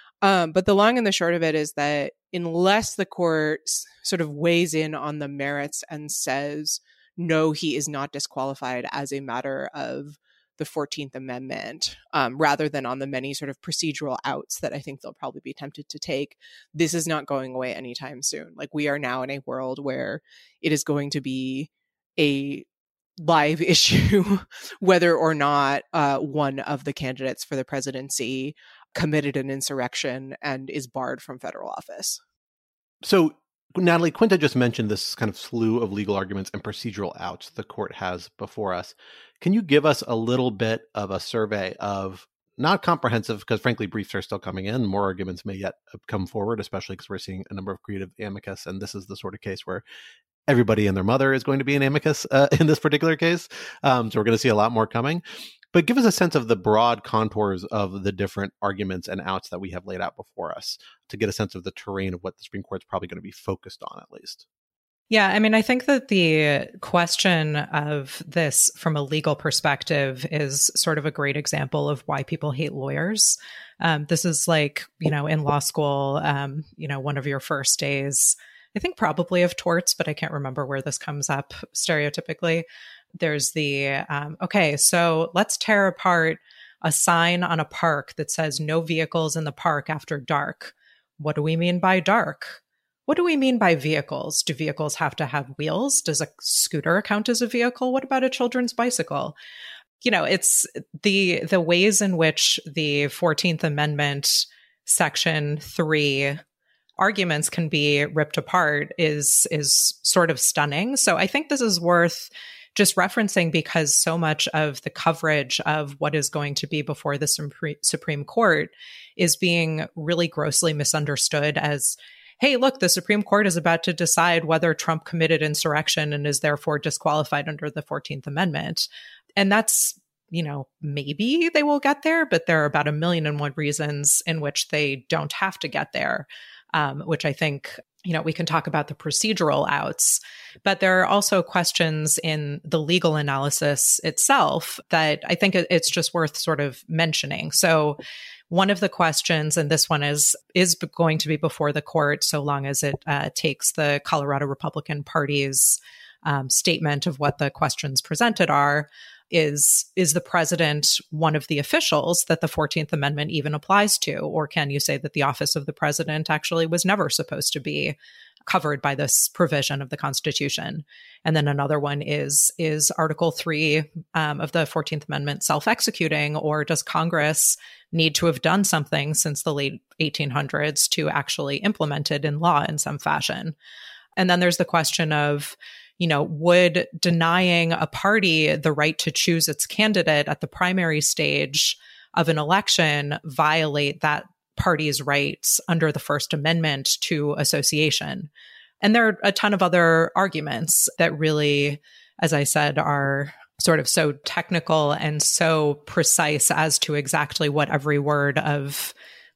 But the long and the short of it is that unless the court sort of weighs in on the merits and says, no, he is not disqualified as a matter of the 14th Amendment, rather than on the many sort of procedural outs that I think they'll probably be tempted to take, this is not going away anytime soon. Like, we are now in a world where it is going to be a live issue whether or not one of the candidates for the presidency committed an insurrection and is barred from federal office. So, Natalie, Quinta just mentioned this kind of slew of legal arguments and procedural outs the court has before us. Can you give us a little bit of a survey of, not comprehensive, because frankly, briefs are still coming in, more arguments may yet come forward, especially because we're seeing a number of creative amicus, and this is the sort of case where everybody and their mother is going to be an amicus in this particular case. So we're going to see a lot more coming. But give us a sense of the broad contours of the different arguments and outs that we have laid out before us, to get a sense of the terrain of what the Supreme Court's probably going to be focused on, at least. Yeah, I mean, I think that the question of this from a legal perspective is sort of a great example of why people hate lawyers. This is like, in law school, one of your first days, I think probably of torts, but I can't remember where this comes up stereotypically. There's the, okay, so let's tear apart a sign on a park that says no vehicles in the park after dark. What do we mean by dark? What do we mean by vehicles? Do vehicles have to have wheels? Does a scooter count as a vehicle? What about a children's bicycle? It's the ways in which the 14th Amendment Section 3 arguments can be ripped apart is sort of stunning. So I think this is worth just referencing because so much of the coverage of what is going to be before the Supreme Court is being really grossly misunderstood as, hey, look, the Supreme Court is about to decide whether Trump committed insurrection and is therefore disqualified under the 14th Amendment. And that's, maybe they will get there, but there are about 1,000,001 reasons in which they don't have to get there, which I think, we can talk about the procedural outs, but there are also questions in the legal analysis itself that I think it's just worth sort of mentioning. So one of the questions, and this one is going to be before the court so long as it takes the Colorado Republican Party's statement of what the questions presented are, is the president one of the officials that the 14th Amendment even applies to? Or can you say that the office of the president actually was never supposed to be covered by this provision of the Constitution? And then another one is Article 3 of the 14th Amendment self-executing, or does Congress need to have done something since the late 1800s to actually implement it in law in some fashion? And then there's the question of, would denying a party the right to choose its candidate at the primary stage of an election violate that party's rights under the First Amendment to association? And there are a ton of other arguments that really, as I said, are sort of so technical and so precise as to exactly what every word of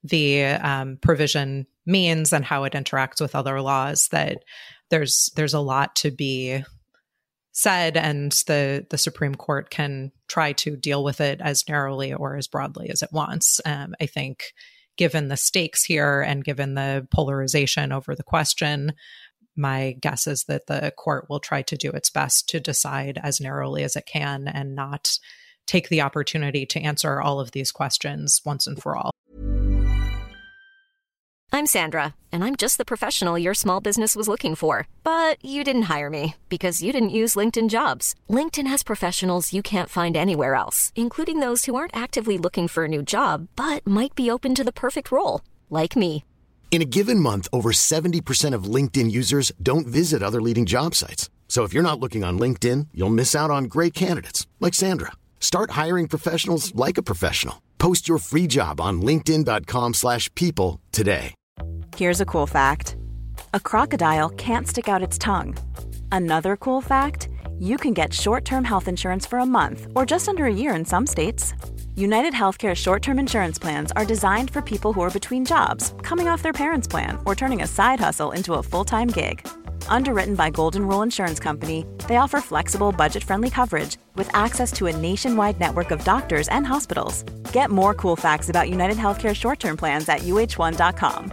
the provision means and how it interacts with other laws that there's a lot to be said, and the Supreme Court can try to deal with it as narrowly or as broadly as it wants. I think given the stakes here and given the polarization over the question, my guess is that the court will try to do its best to decide as narrowly as it can and not take the opportunity to answer all of these questions once and for all. I'm Sandra, and I'm just the professional your small business was looking for. But you didn't hire me because you didn't use LinkedIn Jobs. LinkedIn has professionals you can't find anywhere else, including those who aren't actively looking for a new job, but might be open to the perfect role, like me. In a given month, over 70% of LinkedIn users don't visit other leading job sites. So if you're not looking on LinkedIn, you'll miss out on great candidates, like Sandra. Start hiring professionals like a professional. Post your free job on linkedin.com/people today. Here's a cool fact. A crocodile can't stick out its tongue. Another cool fact, you can get short-term health insurance for a month or just under a year in some states. United Healthcare short-term insurance plans are designed for people who are between jobs, coming off their parents' plan, or turning a side hustle into a full-time gig. Underwritten by Golden Rule Insurance Company, they offer flexible, budget-friendly coverage with access to a nationwide network of doctors and hospitals. Get more cool facts about United Healthcare short-term plans at uh1.com.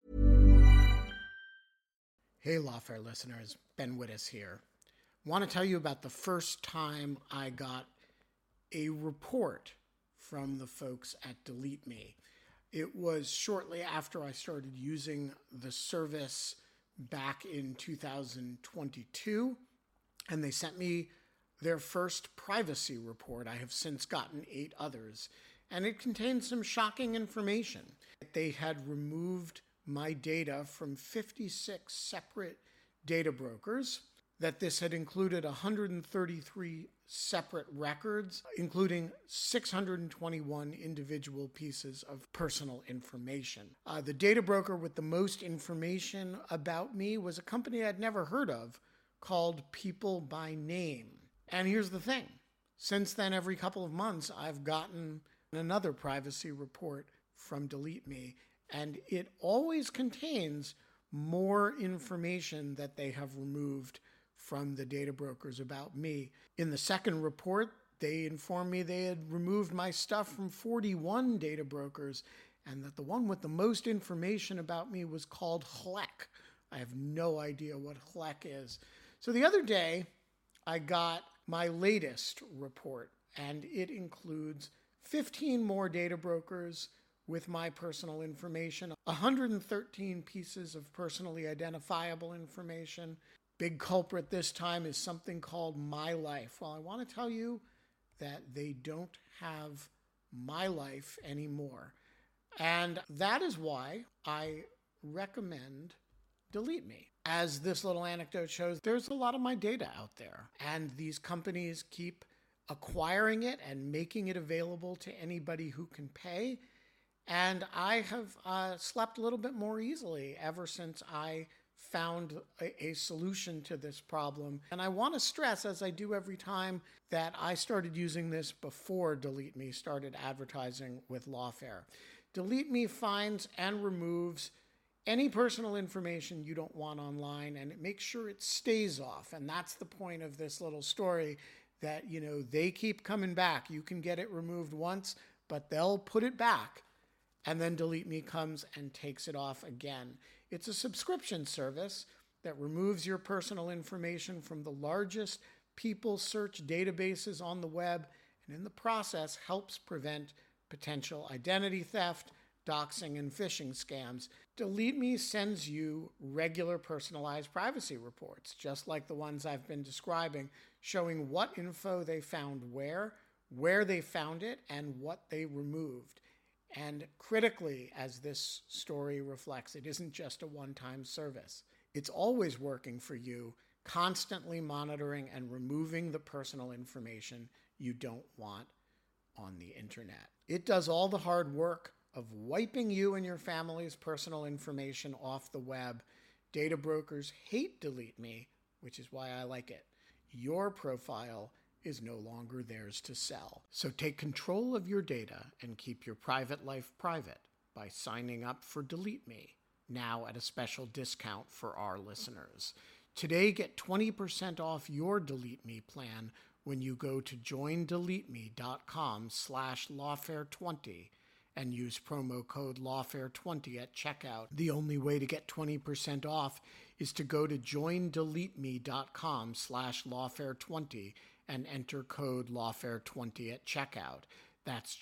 Hey, Lawfare listeners, Ben Wittes here. Want to tell you about the first time I got a report from the folks at Delete Me. It was shortly after I started using the service back in 2022, and they sent me their first privacy report. I have since gotten 8 others, and it contained some shocking information. They had removed my data from 56 separate data brokers, that this had included 133 separate records, including 621 individual pieces of personal information. The data broker with the most information about me was a company I'd never heard of called People by Name. And here's the thing. Since then, every couple of months, I've gotten another privacy report from Delete Me, and it always contains more information that they have removed from the data brokers about me. In the second report, they informed me they had removed my stuff from 41 data brokers, and that the one with the most information about me was called HLEC. I have no idea what HLEC is. So the other day, I got my latest report, and it includes 15 more data brokers with my personal information, 113 pieces of personally identifiable information. Big culprit this time is something called My Life. Well, I want to tell you that they don't have My Life anymore. And that is why I recommend Delete Me. As this little anecdote shows, there's a lot of my data out there, and these companies keep acquiring it and making it available to anybody who can pay. And I have slept a little bit more easily ever since I found a solution to this problem. And I want to stress, as I do every time, that I started using this before Delete Me started advertising with Lawfare. Delete Me finds and removes any personal information you don't want online, and it makes sure it stays off. And that's the point of this little story, that, you know, they keep coming back. You can get it removed once, but they'll put it back. And then Delete Me comes and takes it off again. It's a subscription service that removes your personal information from the largest people search databases on the web, and in the process helps prevent potential identity theft, doxing, and phishing scams. Delete Me sends you regular personalized privacy reports, just like the ones I've been describing, showing what info they found where they found it, and what they removed. And critically, as this story reflects, it isn't just a one-time service. It's always working for you, constantly monitoring and removing the personal information you don't want on the internet. It does all the hard work of wiping you and your family's personal information off the web. Data brokers hate Delete Me, which is why I like it. Your profile is no longer theirs to sell. So take control of your data and keep your private life private by signing up for Delete Me, now at a special discount for our listeners. Today, get 20% off your Delete Me plan when you go to joindeleteme.com/lawfare20 and use promo code lawfare20 at checkout. The only way to get 20% off is to go to joindeleteme.com/lawfare20 and enter code lawfare20 at checkout. That's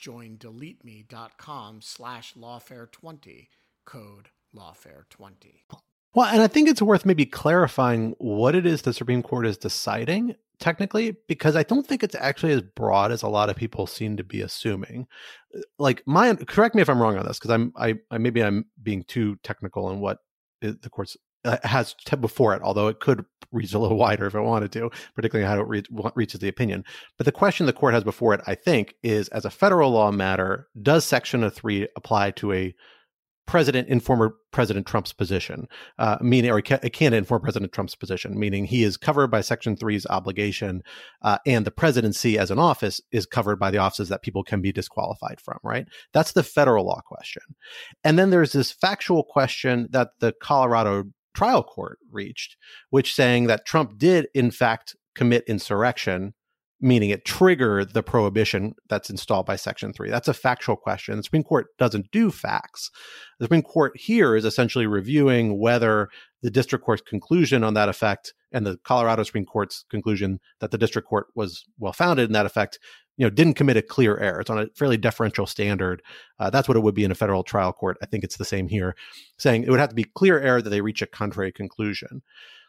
joindeleteme.com/lawfare20, code lawfare20. Well, and I think it's worth maybe clarifying what it is the Supreme Court is deciding technically, because I don't think it's actually as broad as a lot of people seem to be assuming. Like, correct me if I'm wrong on this, because maybe I'm being too technical in what the court's has before it, although it could reach a little wider if it wanted to, particularly how it reaches the opinion. But the question the court has before it, I think, is, as a federal law matter, does Section 3 apply to a president in former President Trump's position, meaning, or a candidate in former President Trump's position, meaning he is covered by Section 3's obligation, and the presidency as an office is covered by the offices that people can be disqualified from, right? That's the federal law question. And then there's this factual question that the Colorado trial court reached, which saying that Trump did, in fact, commit insurrection, meaning it triggered the prohibition that's installed by Section 3. That's a factual question. The Supreme Court doesn't do facts. The Supreme Court here is essentially reviewing whether the district court's conclusion on that effect and the Colorado Supreme Court's conclusion that the district court was well-founded in that effect, didn't commit a clear error. It's on a fairly deferential standard. That's what it would be in a federal trial court. I think it's the same here, saying it would have to be clear error that they reach a contrary conclusion.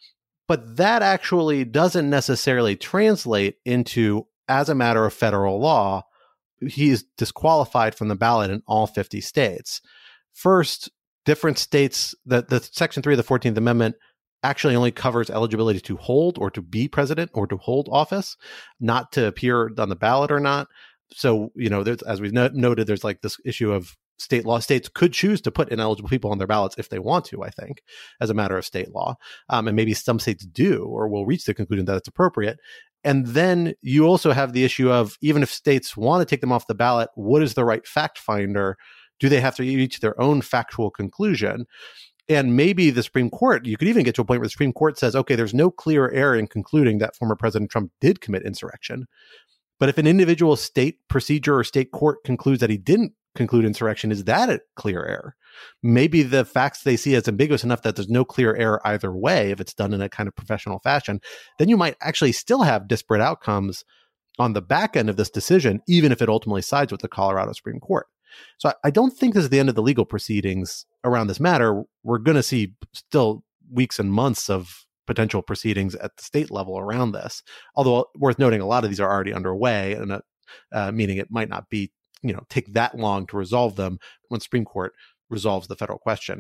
But that actually doesn't necessarily translate into, as a matter of federal law, he is disqualified from the ballot in all 50 states. First, different states, the Section 3 of the 14th Amendment actually only covers eligibility to hold or to be president or to hold office, not to appear on the ballot or not. So, as we've noted, there's like this issue of state law. States could choose to put ineligible people on their ballots if they want to, I think, as a matter of state law. And maybe some states do or will reach the conclusion that it's appropriate. And then you also have the issue of, even if states want to take them off the ballot, what is the right fact finder? Do they have to reach their own factual conclusion? And maybe the Supreme Court, you could even get to a point where the Supreme Court says, okay, there's no clear error in concluding that former President Trump did commit insurrection. But if an individual state procedure or state court concludes that he didn't conclude insurrection, is that a clear error? Maybe the facts they see as ambiguous enough that there's no clear error either way, if it's done in a kind of professional fashion, then you might actually still have disparate outcomes on the back end of this decision, even if it ultimately sides with the Colorado Supreme Court. So I don't think this is the end of the legal proceedings around this matter. We're going to see still weeks and months of potential proceedings at the state level around this. Although, worth noting, a lot of these are already underway, and meaning it might not be, take that long to resolve them when Supreme Court resolves the federal question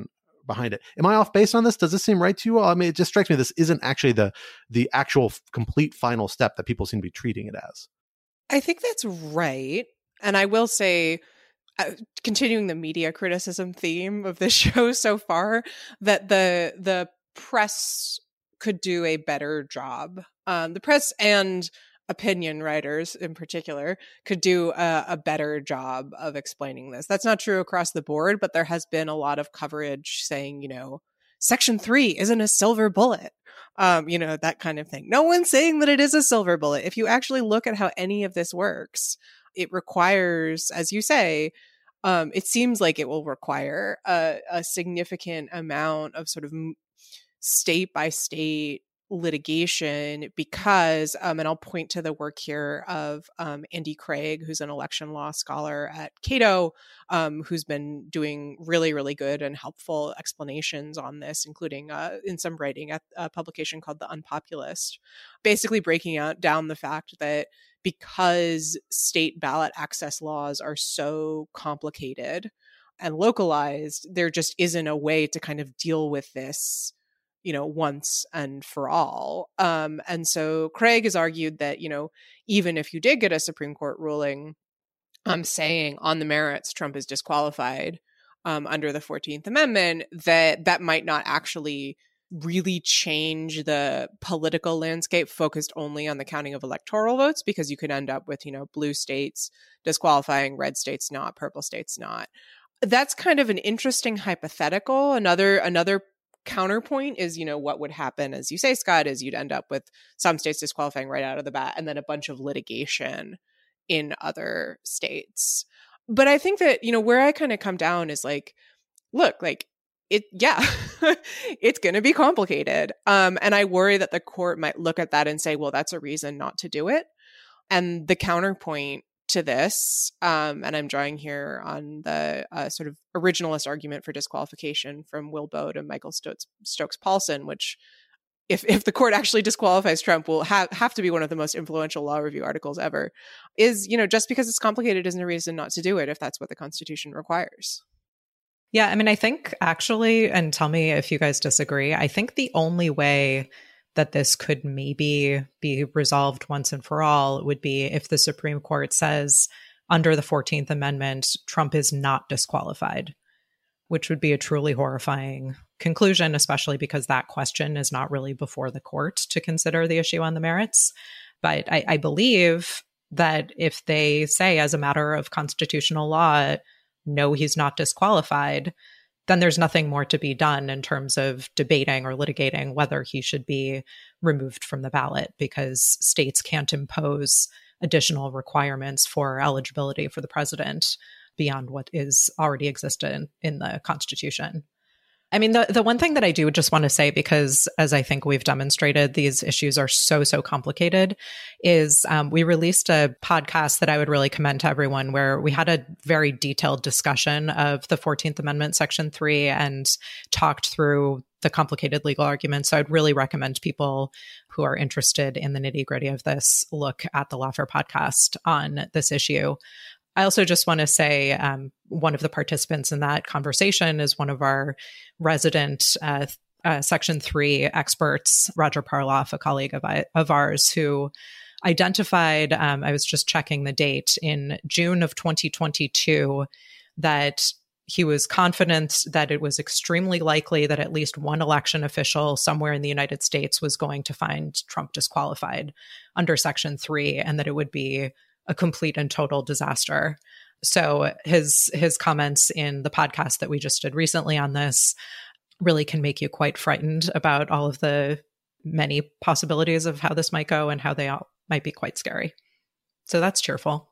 behind it. Am I off base on this? Does this seem right to you all? I mean, it just strikes me this isn't actually the actual complete final step that people seem to be treating it as. I think that's right. And I will say, continuing the media criticism theme of this show so far, that the press could do a better job. The press and opinion writers in particular could do a better job of explaining this. That's not true across the board, but there has been a lot of coverage saying, Section 3 isn't a silver bullet. That kind of thing. No one's saying that it is a silver bullet. If you actually look at how any of this works, it requires, as you say, it seems like it will require a significant amount of sort of state by state litigation because, and I'll point to the work here of Andy Craig, who's an election law scholar at Cato, who's been doing really, really good and helpful explanations on this, including in some writing at a publication called The Unpopulist, basically breaking down the fact that because state ballot access laws are so complicated and localized, there just isn't a way to kind of deal with this once and for all. And so Craig has argued that, even if you did get a Supreme Court ruling saying on the merits Trump is disqualified under the 14th Amendment, that might not actually really change the political landscape focused only on the counting of electoral votes, because you could end up with, blue states disqualifying, red states not, purple states not. That's kind of an interesting hypothetical. Another counterpoint is, what would happen, as you say, Scott, is you'd end up with some states disqualifying right out of the bat and then a bunch of litigation in other states. But I think that, where I kind of come down is look, it's going to be complicated. And I worry that the court might look at that and say, well, that's a reason not to do it. And the counterpoint to this, and I'm drawing here on the sort of originalist argument for disqualification from Will Bode and Michael Stokes-Paulson, which if the court actually disqualifies Trump will have to be one of the most influential law review articles ever, is, just because it's complicated isn't a reason not to do it if that's what the Constitution requires. Yeah, I mean, I think actually, and tell me if you guys disagree, I think the only way that this could maybe be resolved once and for all would be if the Supreme Court says under the 14th Amendment, Trump is not disqualified, which would be a truly horrifying conclusion, especially because that question is not really before the court to consider the issue on the merits. But I believe that if they say as a matter of constitutional law, no, he's not disqualified, then there's nothing more to be done in terms of debating or litigating whether he should be removed from the ballot, because states can't impose additional requirements for eligibility for the president beyond what is already existed in the Constitution. I mean, the one thing that I do just want to say, because as I think we've demonstrated, these issues are so complicated, is we released a podcast that I would really commend to everyone where we had a very detailed discussion of the 14th Amendment, Section 3, and talked through the complicated legal arguments. So I'd really recommend people who are interested in the nitty-gritty of this look at the Lawfare podcast on this issue. I also just want to say one of the participants in that conversation is one of our resident Section 3 experts, Roger Parloff, a colleague of ours, who identified, I was just checking the date, in June of 2022, that he was confident that it was extremely likely that at least one election official somewhere in the United States was going to find Trump disqualified under Section 3, and that it would be a complete and total disaster. So his comments in the podcast that we just did recently on this really can make you quite frightened about all of the many possibilities of how this might go and how they all might be quite scary. So that's cheerful.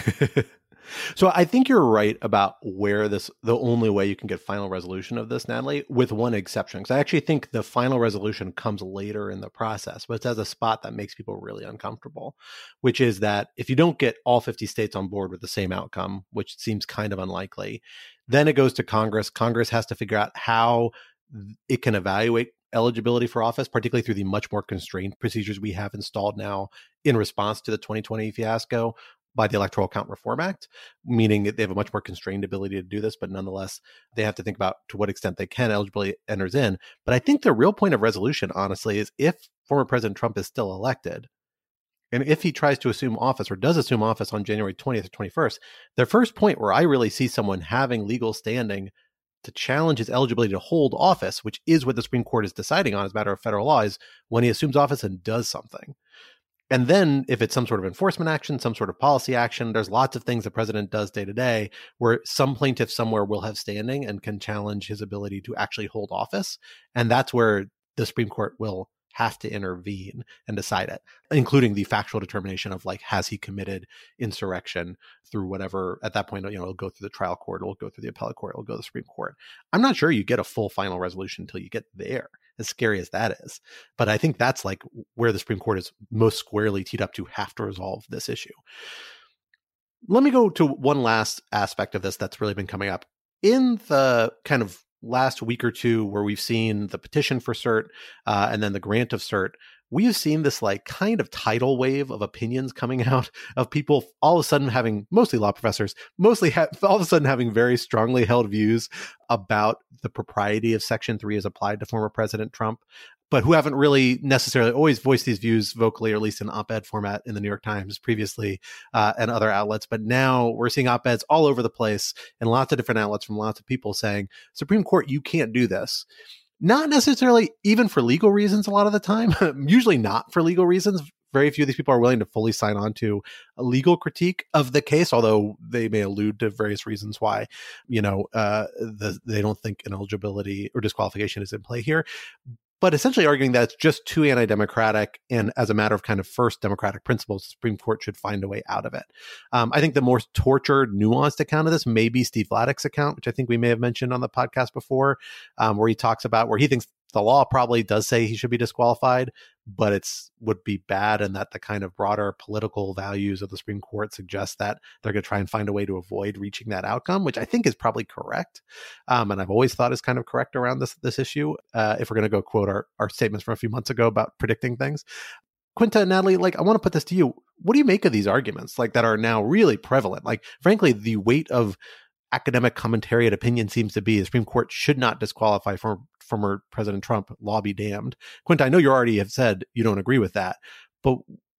So I think you're right about where the only way you can get final resolution of this, Natalie, with one exception. Because I actually think the final resolution comes later in the process, but it's as a spot that makes people really uncomfortable, which is that if you don't get all 50 states on board with the same outcome, which seems kind of unlikely, then it goes to Congress. Congress has to figure out how it can evaluate eligibility for office, particularly through the much more constrained procedures we have installed now in response to the 2020 fiasco. by the Electoral Count Reform Act, meaning they have a much more constrained ability to do this, but nonetheless, they have to think about to what extent they can eligibility enters in. But I think the real point of resolution, honestly, is if former President Trump is still elected, and if he tries to assume office or does assume office on January 20th or 21st, the first point where I really see someone having legal standing to challenge his eligibility to hold office, which is what the Supreme Court is deciding on as a matter of federal law, is when he assumes office and does something. And then if it's some sort of enforcement action, some sort of policy action, there's lots of things the president does day to day where some plaintiff somewhere will have standing and can challenge his ability to actually hold office. And that's where the Supreme Court will have to intervene and decide it, including the factual determination of like, has he committed insurrection through whatever, at that point, it'll go through the trial court, it'll go through the appellate court, it'll go to the Supreme Court. I'm not sure you get a full final resolution until you get there, as scary as that is. But I think that's like where the Supreme Court is most squarely teed up to have to resolve this issue. Let me go to one last aspect of this that's really been coming up. In the kind of last week or two where we've seen the petition for cert and then the grant of cert, we have seen this like kind of tidal wave of opinions coming out of people all of a sudden having, mostly law professors, all of a sudden having very strongly held views about the propriety of Section 3 as applied to former President Trump, but who haven't really necessarily always voiced these views vocally, or at least in op-ed format in the New York Times previously and other outlets. But now we're seeing op-eds all over the place and lots of different outlets from lots of people saying, Supreme Court, you can't do this. Not necessarily even for legal reasons a lot of the time, usually not for legal reasons. Very few of these people are willing to fully sign on to a legal critique of the case, although they may allude to various reasons why, they don't think ineligibility or disqualification is in play here. But essentially arguing that it's just too anti-democratic, and as a matter of kind of first democratic principles, the Supreme Court should find a way out of it. I think the more tortured, nuanced account of this may be Steve Vladek's account, which I think we may have mentioned on the podcast before, where he talks about where he thinks the law probably does say he should be disqualified, but would be bad, and that the kind of broader political values of the Supreme Court suggest that they're going to try and find a way to avoid reaching that outcome, which I think is probably correct. And I've always thought is kind of correct around this issue. If we're going to go quote our statements from a few months ago about predicting things. Quinta and Natalie, I want to put this to you. What do you make of these arguments that are now really prevalent? Frankly, the weight of academic commentary and opinion seems to be the Supreme Court should not disqualify former President Trump, law be damned. Quinta, I know you already have said you don't agree with that, but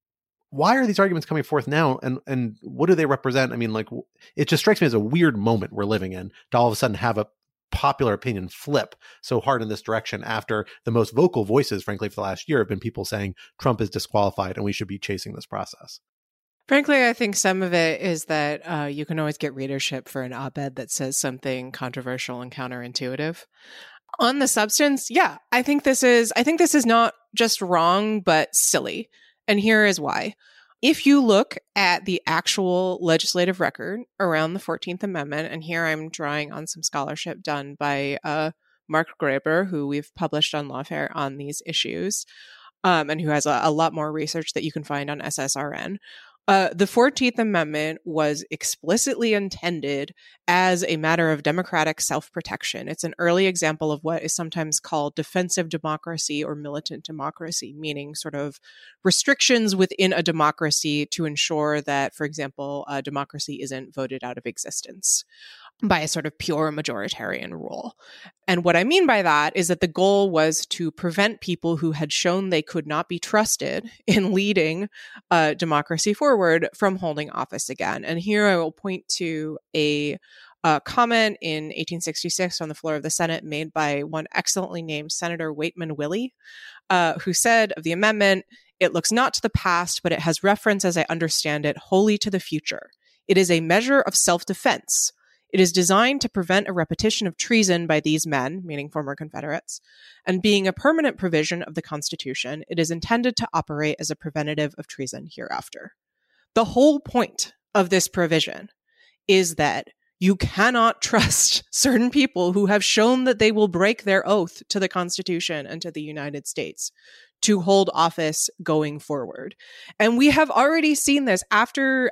why are these arguments coming forth now, and what do they represent? I mean, it just strikes me as a weird moment we're living in to all of a sudden have a popular opinion flip so hard in this direction after the most vocal voices, frankly, for the last year have been people saying Trump is disqualified and we should be chasing this process. Frankly, I think some of it is that you can always get readership for an op-ed that says something controversial and counterintuitive. On the substance, yeah, I think this is not just wrong, but silly. And here is why. If you look at the actual legislative record around the 14th Amendment, and here I'm drawing on some scholarship done by Mark Graber, who we've published on Lawfare on these issues, and who has a lot more research that you can find on SSRN. The 14th Amendment was explicitly intended as a matter of democratic self-protection. It's an early example of what is sometimes called defensive democracy or militant democracy, meaning sort of restrictions within a democracy to ensure that, for example, a democracy isn't voted out of existence by a sort of pure majoritarian rule. And what I mean by that is that the goal was to prevent people who had shown they could not be trusted in leading democracy forward from holding office again. And here I will point to a comment in 1866 on the floor of the Senate made by one excellently named Senator Waitman Willey, who said of the amendment, "It looks not to the past, but it has reference, as I understand it, wholly to the future. It is a measure of self-defense. It is designed to prevent a repetition of treason by these men," meaning former Confederates, "and being a permanent provision of the Constitution, it is intended to operate as a preventative of treason hereafter." The whole point of this provision is that you cannot trust certain people who have shown that they will break their oath to the Constitution and to the United States to hold office going forward. And we have already seen this after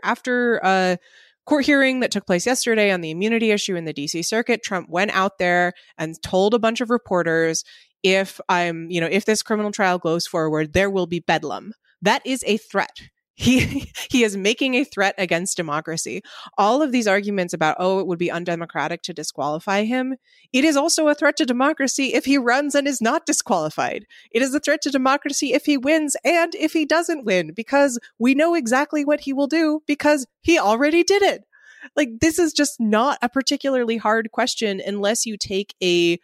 court hearing that took place yesterday on the immunity issue in the DC Circuit. Trump went out there and told a bunch of reporters, if this criminal trial goes forward, there will be bedlam. That is a threat. He is making a threat against democracy. All of these arguments about, it would be undemocratic to disqualify him. It is also a threat to democracy if he runs and is not disqualified. It is a threat to democracy if he wins and if he doesn't win, because we know exactly what he will do because he already did it. Like, this is just not a particularly hard question unless you take a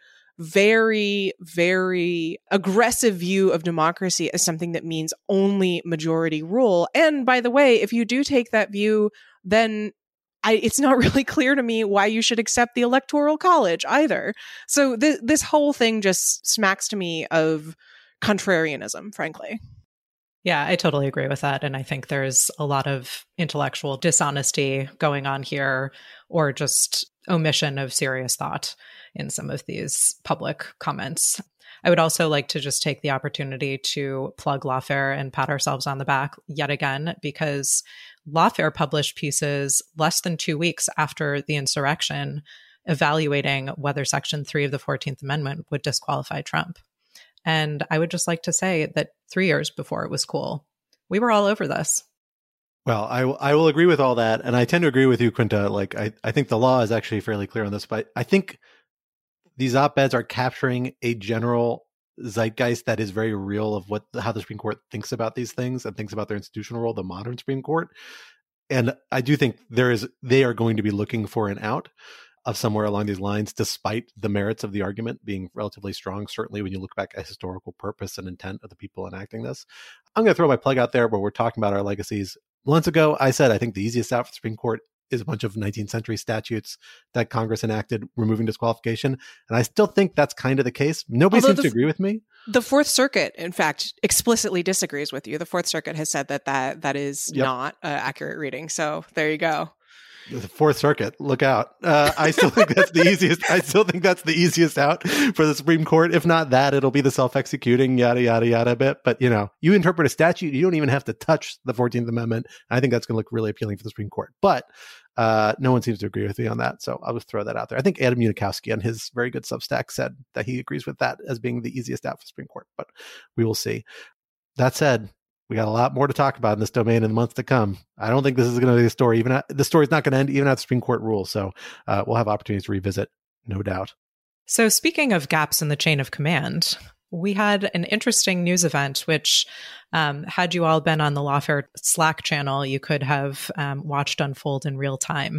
very, very aggressive view of democracy as something that means only majority rule. And by the way, if you do take that view, then it's not really clear to me why you should accept the Electoral College either. So this whole thing just smacks to me of contrarianism, frankly. Yeah, I totally agree with that. And I think there's a lot of intellectual dishonesty going on here, or just omission of serious thought in some of these public comments. I would also like to just take the opportunity to plug Lawfare and pat ourselves on the back yet again, because Lawfare published pieces less than 2 weeks after the insurrection evaluating whether Section 3 of the 14th Amendment would disqualify Trump. And I would just like to say that 3 years before it was cool, we were all over this. Well, I will agree with all that. And I tend to agree with you, Quinta. Like, I think the law is actually fairly clear on this, but I think these op-eds are capturing a general zeitgeist that is very real of how the Supreme Court thinks about these things and thinks about their institutional role, the modern Supreme Court. And I do think they are going to be looking for an out of somewhere along these lines, despite the merits of the argument being relatively strong, certainly when you look back at historical purpose and intent of the people enacting this. I'm going to throw my plug out there where we're talking about our legacies. Months ago, I said I think the easiest out for the Supreme Court is a bunch of 19th century statutes that Congress enacted removing disqualification. And I still think that's kind of the case. Nobody seems to agree with me. The Fourth Circuit, in fact, explicitly disagrees with you. The Fourth Circuit has said that is not accurate reading. So there you go. The Fourth Circuit, look out. I still think that's the easiest. I still think that's the easiest out for the Supreme Court. If not that, it'll be the self-executing, yada, yada, yada bit. But, you interpret a statute, you don't even have to touch the 14th Amendment. I think that's going to look really appealing for the Supreme Court. But no one seems to agree with me on that. So I'll just throw that out there. I think Adam Unikowski on his very good Substack said that he agrees with that as being the easiest out for the Supreme Court. But we will see. That said, we got a lot more to talk about in this domain in the months to come. I don't think this is going to be a story. The story's not going to end even at the Supreme Court rules. So we'll have opportunities to revisit, no doubt. So speaking of gaps in the chain of command, we had an interesting news event, which had you all been on the Lawfare Slack channel, you could have watched unfold in real time.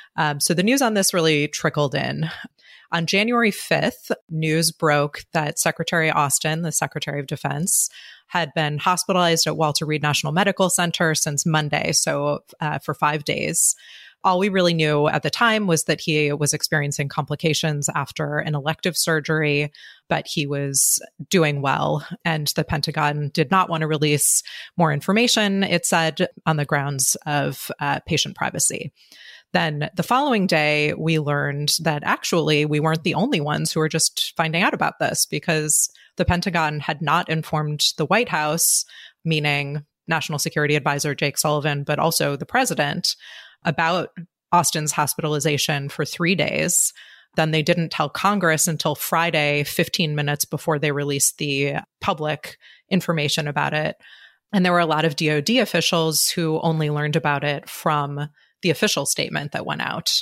So the news on this really trickled in. On January 5th, news broke that Secretary Austin, the Secretary of Defense, had been hospitalized at Walter Reed National Medical Center since Monday, so for 5 days. All we really knew at the time was that he was experiencing complications after an elective surgery, but he was doing well. And the Pentagon did not want to release more information, it said, on the grounds of patient privacy. Then the following day, we learned that actually we weren't the only ones who were just finding out about this, because the Pentagon had not informed the White House, meaning National Security Advisor Jake Sullivan, but also the president, about Austin's hospitalization for 3 days. Then they didn't tell Congress until Friday, 15 minutes before they released the public information about it. And there were a lot of DoD officials who only learned about it from the official statement that went out.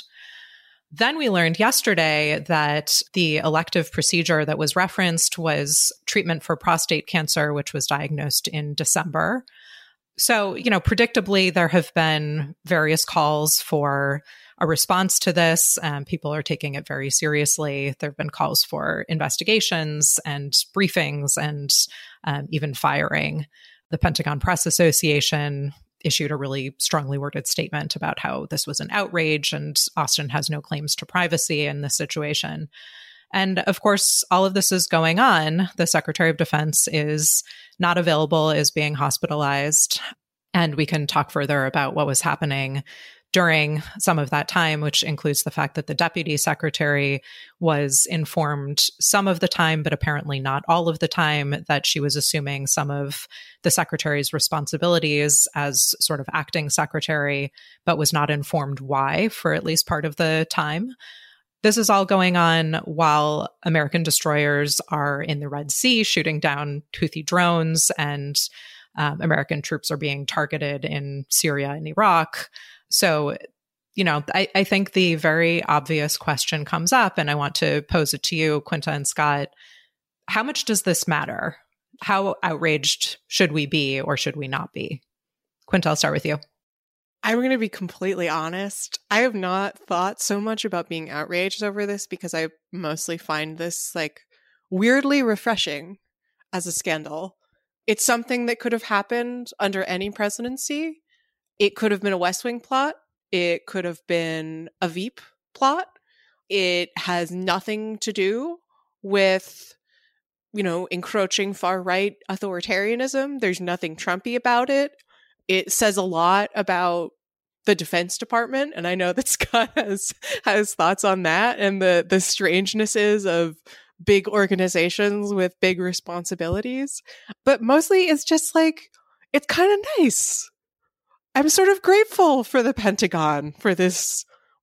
Then we learned yesterday that the elective procedure that was referenced was treatment for prostate cancer, which was diagnosed in December. So, predictably, there have been various calls for a response to this. People are taking it very seriously. There have been calls for investigations and briefings and even firing. The Pentagon Press Association issued a really strongly worded statement about how this was an outrage and Austin has no claims to privacy in this situation. And of course, all of this is going on. The Secretary of Defense is not available, is being hospitalized. And we can talk further about what was happening during some of that time, which includes the fact that the Deputy Secretary was informed some of the time, but apparently not all of the time, that she was assuming some of the Secretary's responsibilities as sort of acting Secretary, but was not informed why for at least part of the time. This is all going on while American destroyers are in the Red Sea shooting down Houthi drones and American troops are being targeted in Syria and Iraq. So, I think the very obvious question comes up, and I want to pose it to you, Quinta and Scott. How much does this matter? How outraged should we be or should we not be? Quinta, I'll start with you. I'm going to be completely honest. I have not thought so much about being outraged over this because I mostly find this weirdly refreshing as a scandal. It's something that could have happened under any presidency. It could have been a West Wing plot. It could have been a Veep plot. It has nothing to do with, encroaching far-right authoritarianism. There's nothing Trumpy about it. It says a lot about the Defense Department, and I know that Scott has thoughts on that and the strangenesses of big organizations with big responsibilities. But mostly it's just it's kind of nice. I'm sort of grateful for the Pentagon for this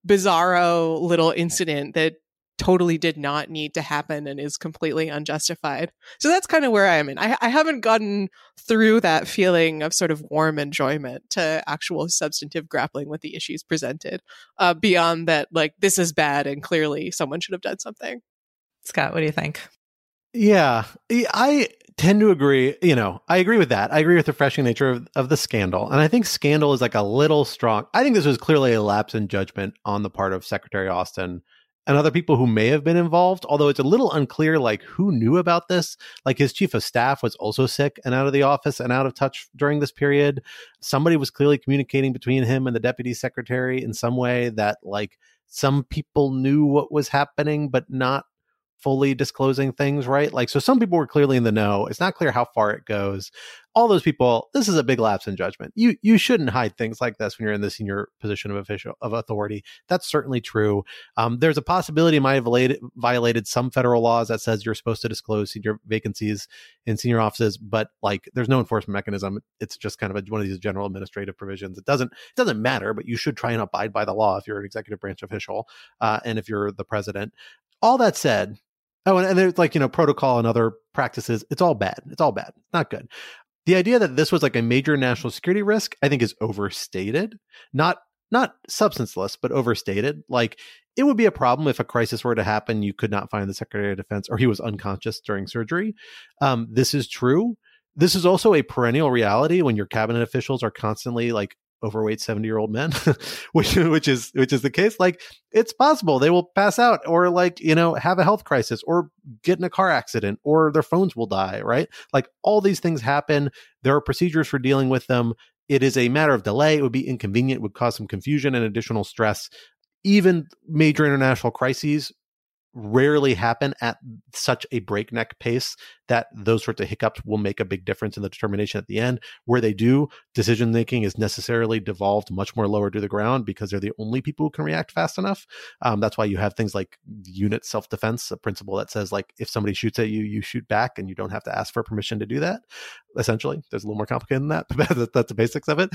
bizarro little incident that totally did not need to happen and is completely unjustified. So that's kind of where I am in. I haven't gotten through that feeling of sort of warm enjoyment to actual substantive grappling with the issues presented, beyond that, this is bad and clearly someone should have done something. Scott, what do you think? Yeah, I tend to agree. I agree with that. I agree with the refreshing nature of the scandal. And I think scandal is a little strong. I think this was clearly a lapse in judgment on the part of Secretary Austin and other people who may have been involved, although it's a little unclear, who knew about this. His chief of staff was also sick and out of the office and out of touch during this period. Somebody was clearly communicating between him and the deputy secretary in some way that, some people knew what was happening, but not fully disclosing things, right? So some people were clearly in the know. It's not clear how far it goes. All those people, this is a big lapse in judgment. You shouldn't hide things like this when you're in the senior position of authority. That's certainly true. There's a possibility it might have violated some federal laws that says you're supposed to disclose senior vacancies in senior offices, but there's no enforcement mechanism. It's just kind of one of these general administrative provisions. It doesn't matter, but you should try and abide by the law if you're an executive branch official, and if you're the president. All that said, and there's protocol and other practices. It's all bad. It's all bad. Not good. The idea that this was a major national security risk, I think, is overstated. Not substanceless, but overstated. It would be a problem if a crisis were to happen, you could not find the Secretary of Defense or he was unconscious during surgery. This is true. This is also a perennial reality when your cabinet officials are constantly overweight 70-year-old men, which is the case. It's possible they will pass out or have a health crisis or get in a car accident or their phones will die, right? All these things happen. There are procedures for dealing with them. It is a matter of delay. It would be inconvenient, would cause some confusion and additional stress. Even major international crises rarely happen at such a breakneck pace that those sorts of hiccups will make a big difference in the determination at the end. Where they do, decision making is necessarily devolved much more lower to the ground because they're the only people who can react fast enough. That's why you have things like unit self-defense, a principle that says if somebody shoots at you, you shoot back and you don't have to ask for permission to do that. Essentially, there's a little more complicated than that, but that's the basics of it.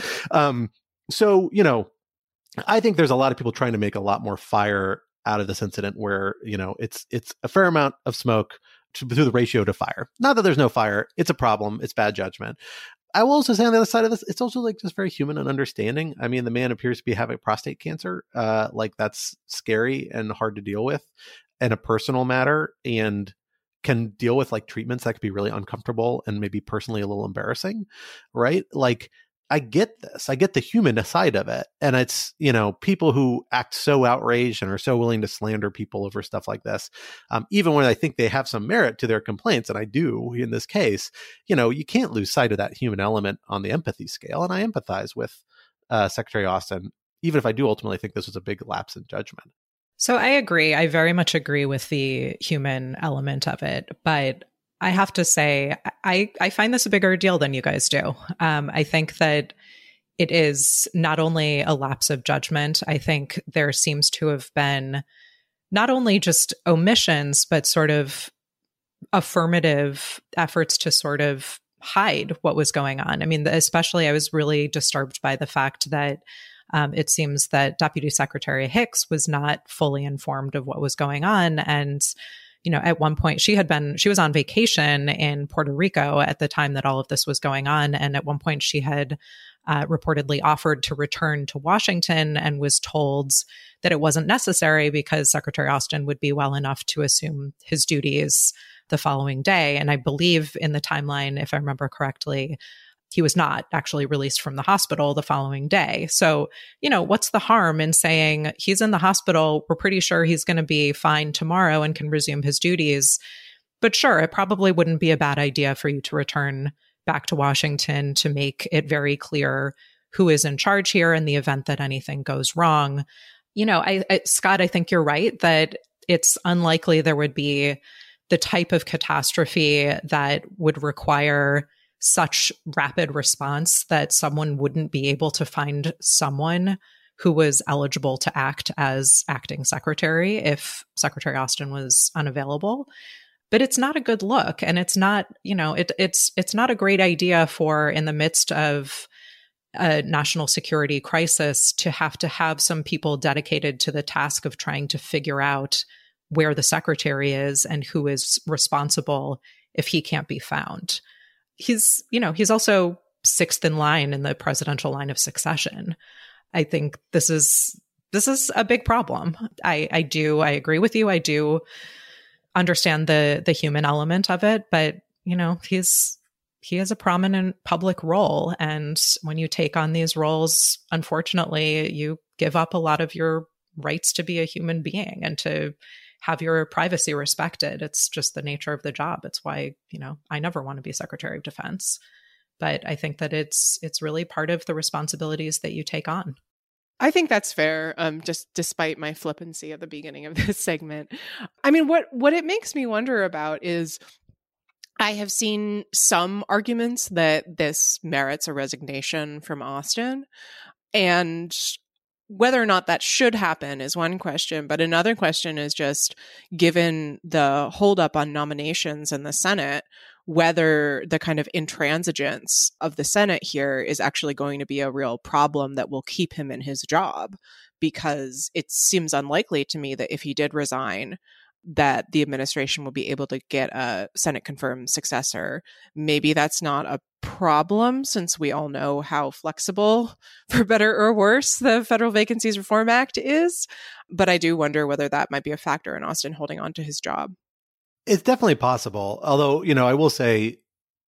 So I think there's a lot of people trying to make a lot more fire out of this incident where, it's a fair amount of smoke through the ratio to fire. Not that there's no fire. It's a problem. It's bad judgment. I will also say on the other side of this, it's also just very human and understanding. I mean, the man appears to be having prostate cancer. That's scary and hard to deal with and a personal matter, and can deal with treatments that could be really uncomfortable and maybe personally a little embarrassing, right? I get this. I get the human side of it. And it's, people who act so outraged and are so willing to slander people over stuff like this, even when I think they have some merit to their complaints, and I do in this case, you can't lose sight of that human element on the empathy scale. And I empathize with Secretary Austin, even if I do ultimately think this was a big lapse in judgment. So I agree. I very much agree with the human element of it. But I have to say, I find this a bigger deal than you guys do. I think that it is not only a lapse of judgment. I think there seems to have been not only just omissions, but sort of affirmative efforts to sort of hide what was going on. I mean, especially I was really disturbed by the fact that it seems that Deputy Secretary Hicks was not fully informed of what was going on. And at one point she was on vacation in Puerto Rico at the time that all of this was going on. And at one point she had reportedly offered to return to Washington and was told that it wasn't necessary because Secretary Austin would be well enough to assume his duties the following day. And I believe in the timeline, if I remember correctly, he was not actually released from the hospital the following day. So, what's the harm in saying he's in the hospital? We're pretty sure he's going to be fine tomorrow and can resume his duties. But sure, it probably wouldn't be a bad idea for you to return back to Washington to make it very clear who is in charge here in the event that anything goes wrong. Scott, I think you're right that it's unlikely there would be the type of catastrophe that would require such rapid response that someone wouldn't be able to find someone who was eligible to act as acting secretary if Secretary Austin was unavailable. But it's not a good look. And it's not, it's not a great idea for in the midst of a national security crisis to have some people dedicated to the task of trying to figure out where the secretary is and who is responsible if he can't be found. He's also sixth in line in the presidential line of succession. I think this is a big problem. I agree with you. I do understand the human element of it, but he has a prominent public role. And when you take on these roles, unfortunately, you give up a lot of your rights to be a human being and to have your privacy respected. It's just the nature of the job. It's why, I never want to be Secretary of Defense. But I think that it's really part of the responsibilities that you take on. I think that's fair, just despite my flippancy at the beginning of this segment. I mean, what it makes me wonder about is I have seen some arguments that this merits a resignation from Austin. And whether or not that should happen is one question. But another question is just, given the holdup on nominations in the Senate, whether the kind of intransigence of the Senate here is actually going to be a real problem that will keep him in his job. Because it seems unlikely to me that if he did resign, that the administration will be able to get a Senate-confirmed successor. Maybe that's not a problem, since we all know how flexible, for better or worse, the Federal Vacancies Reform Act is. But I do wonder whether that might be a factor in Austin holding on to his job. It's definitely possible. Although, I will say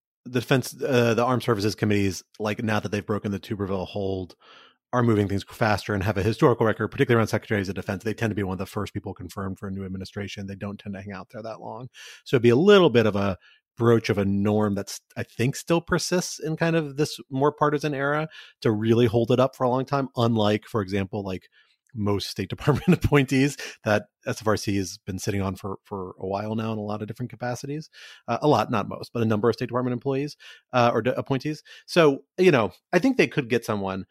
the Armed Services Committees, like now that they've broken the Tuberville hold, are moving things faster and have a historical record, particularly around secretaries of defense. They tend to be one of the first people confirmed for a new administration. They don't tend to hang out there that long. So it'd be a little bit of a broach of a norm that's, I think, still persists in kind of this more partisan era to really hold it up for a long time. Unlike, for example, like most State Department appointees that SFRC has been sitting on for a while now in a lot of different capacities. A lot, not most, but a number of State Department employees or appointees. So, I think they could get someone.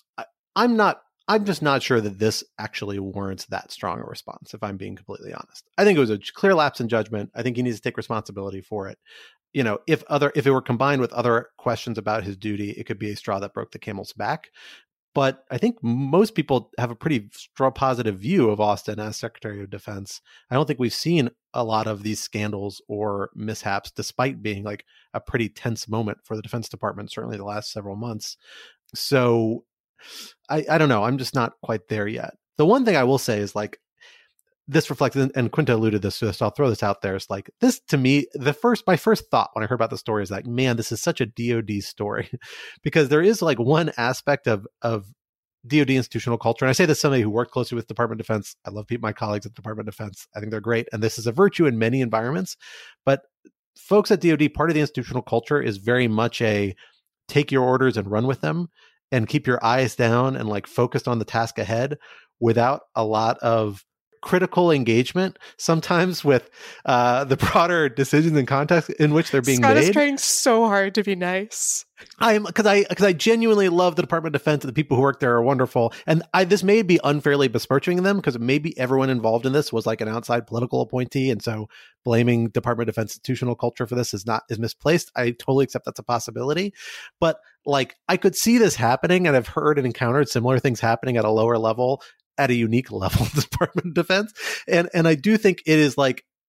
I'm just not sure that this actually warrants that strong a response, if I'm being completely honest. I think it was a clear lapse in judgment. I think he needs to take responsibility for it. If it were combined with other questions about his duty, it could be a straw that broke the camel's back. But I think most people have a pretty positive view of Austin as Secretary of Defense. I don't think we've seen a lot of these scandals or mishaps, despite being like a pretty tense moment for the Defense Department, certainly the last several months. So I don't know. I'm just not quite there yet. The one thing I will say is like this reflects, and Quinta alluded to this, so I'll throw this out there. It's like this to me, my first thought when I heard about the story is like, man, this is such a DoD story because there is like one aspect of DoD institutional culture. And I say this as somebody who worked closely with Department of Defense. I love my colleagues at the Department of Defense. I think they're great. And this is a virtue in many environments. But folks at DoD, part of the institutional culture is very much a take your orders and run with them, and keep your eyes down and like focused on the task ahead without a lot of critical engagement, sometimes with the broader decisions and context in which they're being made. Scott is trying so hard to be nice. Because I genuinely love the Department of Defense. The people who work there are wonderful. And this may be unfairly besmirching them because maybe everyone involved in this was like an outside political appointee. And so blaming Department of Defense institutional culture for this is misplaced. I totally accept that's a possibility. But like I could see this happening, and I've heard and encountered similar things happening at a lower level, at a unique level of the Department of Defense. And I do think it is like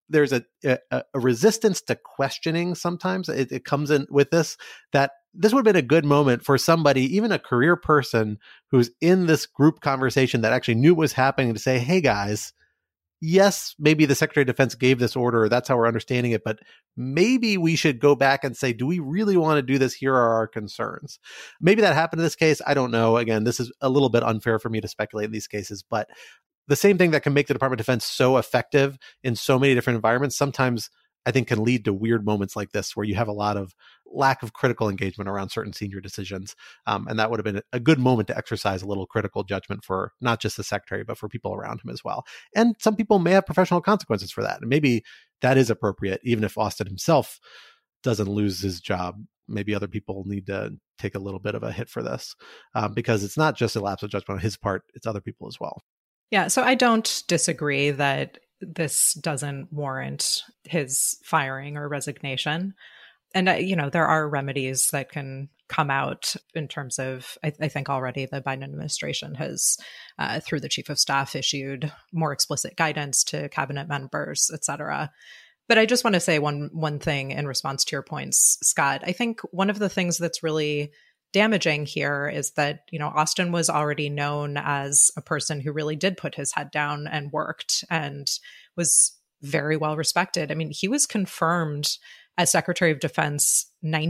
there's a resistance to questioning sometimes. It comes in with this, that this would have been a good moment for somebody, even a career person who's in this group conversation that actually knew what was happening, to say, hey guys, yes, maybe the Secretary of Defense gave this order, that's how we're understanding it, but maybe we should go back and say, do we really want to do this? Here are our concerns. Maybe that happened in this case. I don't know. Again, this is a little bit unfair for me to speculate in these cases, but the same thing that can make the Department of Defense so effective in so many different environments sometimes I think can lead to weird moments like this where you have a lot of lack of critical engagement around certain senior decisions. And that would have been a good moment to exercise a little critical judgment for not just the secretary, but for people around him as well. And some people may have professional consequences for that. And maybe that is appropriate, even if Austin himself doesn't lose his job. Maybe other people need to take a little bit of a hit for this because it's not just a lapse of judgment on his part, it's other people as well. Yeah, so I don't disagree that this doesn't warrant his firing or resignation. And, there are remedies that can come out in terms of, I think already the Biden administration has, through the chief of staff, issued more explicit guidance to cabinet members, et cetera. But I just want to say one thing in response to your points, Scott. I think one of the things that's really damaging here is that, Austin was already known as a person who really did put his head down and worked and was very well respected. I mean, he was confirmed as Secretary of Defense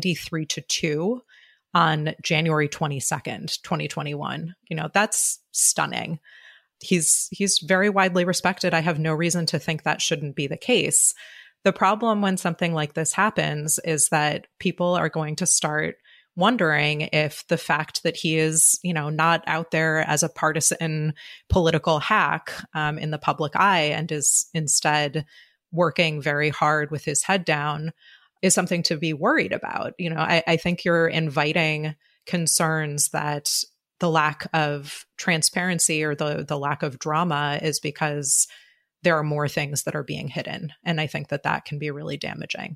93-2 on January 22nd, 2021. That's stunning. He's very widely respected. I have no reason to think that shouldn't be the case. The problem when something like this happens is that people are going to start wondering if the fact that he is, not out there as a partisan political hack in the public eye and is instead working very hard with his head down is something to be worried about. I think you're inviting concerns that the lack of transparency or the lack of drama is because there are more things that are being hidden. And I think that can be really damaging.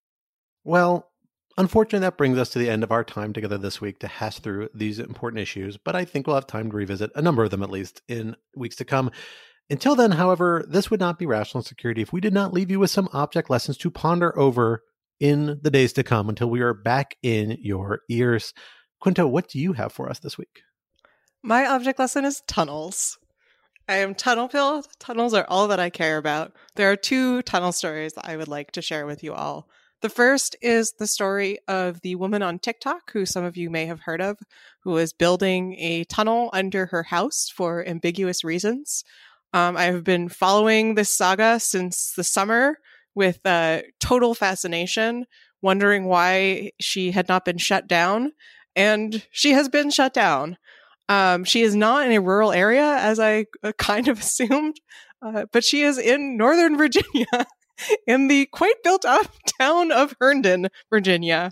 Well, unfortunately, that brings us to the end of our time together this week to hash through these important issues, but I think we'll have time to revisit a number of them at least in weeks to come. Until then, however, this would not be Rational Security if we did not leave you with some object lessons to ponder over in the days to come until we are back in your ears. Quinto, what do you have for us this week? My object lesson is tunnels. I am tunnel-filled. Tunnels are all that I care about. There are 2 tunnel stories that I would like to share with you all. The first is the story of the woman on TikTok, who some of you may have heard of, who is building a tunnel under her house for ambiguous reasons. I have been following this saga since the summer with total fascination, wondering why she had not been shut down. And she has been shut down. She is not in a rural area, as I kind of assumed, but she is in Northern Virginia. In the quite built up town of Herndon, Virginia.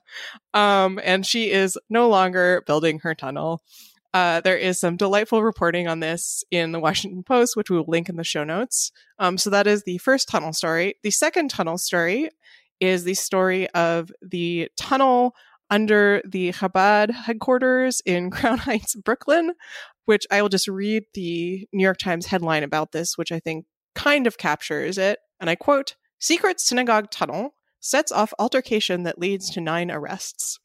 And she is no longer building her tunnel. There is some delightful reporting on this in the Washington Post, which we will link in the show notes. So that is the first tunnel story. The second tunnel story is the story of the tunnel under the Chabad headquarters in Crown Heights, Brooklyn, which I will just read the New York Times headline about this, which I think kind of captures it. And I quote, "Secret synagogue tunnel sets off altercation that leads to 9 arrests."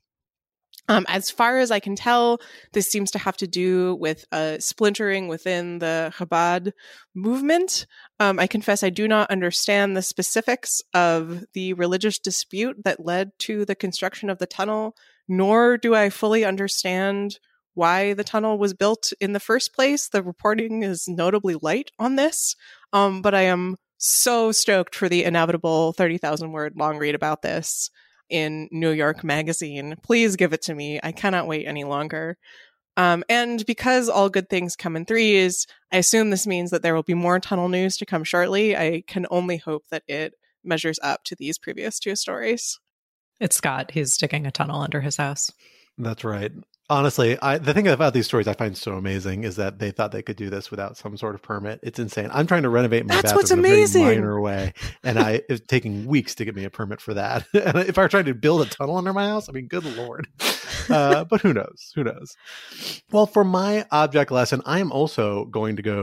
As far as I can tell, this seems to have to do with splintering within the Chabad movement. I confess I do not understand the specifics of the religious dispute that led to the construction of the tunnel, nor do I fully understand why the tunnel was built in the first place. The reporting is notably light on this, but I am so stoked for the inevitable 30,000 word long read about this in New York Magazine. Please give it to me. I cannot wait any longer. And because all good things come in threes, I assume this means that there will be more tunnel news to come shortly. I can only hope that it measures up to these previous 2 stories. It's Scott. He's digging a tunnel under his house. That's right. Honestly, the thing about these stories I find so amazing is that they thought they could do this without some sort of permit. It's insane. I'm trying to renovate my bathroom in a very minor way, and it's taking weeks to get me a permit for that. And if I were trying to build a tunnel under my house, I mean, good Lord. But who knows? Who knows? Well, for my object lesson, I am also going to go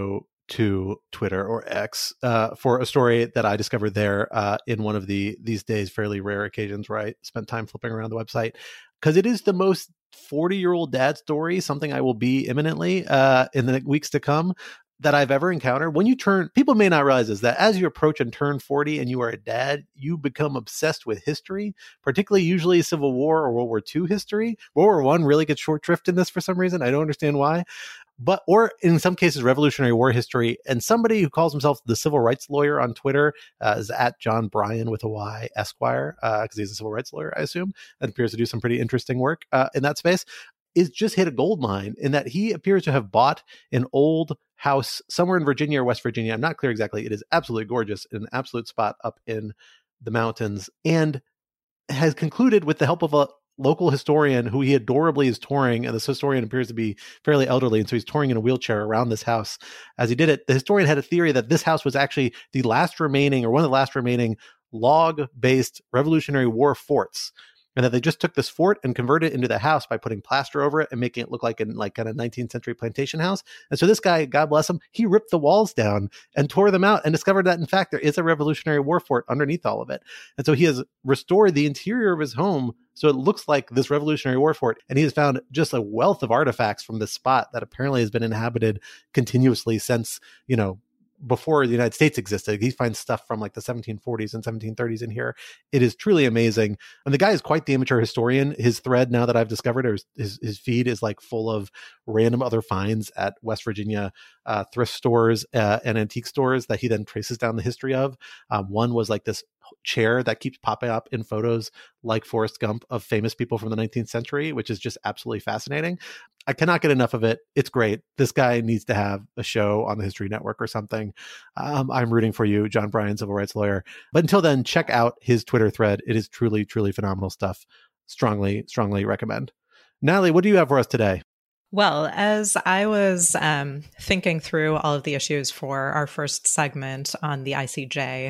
to Twitter or X for a story that I discovered there in one of these days fairly rare occasions where I spent time flipping around the website, because it is the most 40-year-old dad story, something I will be imminently in the weeks to come, that I've ever encountered. When you turn, people may not realize is that as you approach and turn 40 and you are a dad, you become obsessed with history, particularly usually Civil War or World War II history. World War I really gets short shrift in this for some reason. I don't understand why. But, or in some cases, Revolutionary War history. And somebody who calls himself the civil rights lawyer on Twitter is at John Bryan with a Y, Esquire, because he's a civil rights lawyer, I assume, and appears to do some pretty interesting work in that space, is just hit a gold mine in that he appears to have bought an old house somewhere in Virginia or West Virginia. I'm not clear exactly. It is absolutely gorgeous, an absolute spot up in the mountains, and has concluded with the help of a local historian who he adorably is touring, and this historian appears to be fairly elderly, and so he's touring in a wheelchair around this house as he did it. The historian had a theory that this house was actually the last remaining, or one of the last remaining, log-based Revolutionary War forts, and that they just took this fort and converted it into the house by putting plaster over it and making it look like a kind of 19th century plantation house. And so this guy, God bless him, he ripped the walls down and tore them out and discovered that, in fact, there is a Revolutionary War fort underneath all of it. And so he has restored the interior of his home so it looks like this Revolutionary War fort. And he has found just a wealth of artifacts from this spot that apparently has been inhabited continuously since, before the United States existed. He finds stuff from like the 1740s and 1730s in here. It is truly amazing. And the guy is quite the amateur historian. His thread, now that I've discovered, or his feed is like full of random other finds at West Virginia thrift stores and antique stores that he then traces down the history of. One was like this chair that keeps popping up in photos like Forrest Gump of famous people from the 19th century, which is just absolutely fascinating. I cannot get enough of it. It's great. This guy needs to have a show on the History Network or something. I'm rooting for you, John Bryan, civil rights lawyer. But until then, check out his Twitter thread. It is truly, truly phenomenal stuff. Strongly, strongly recommend. Natalie, what do you have for us today? Well, as I was thinking through all of the issues for our first segment on the ICJ,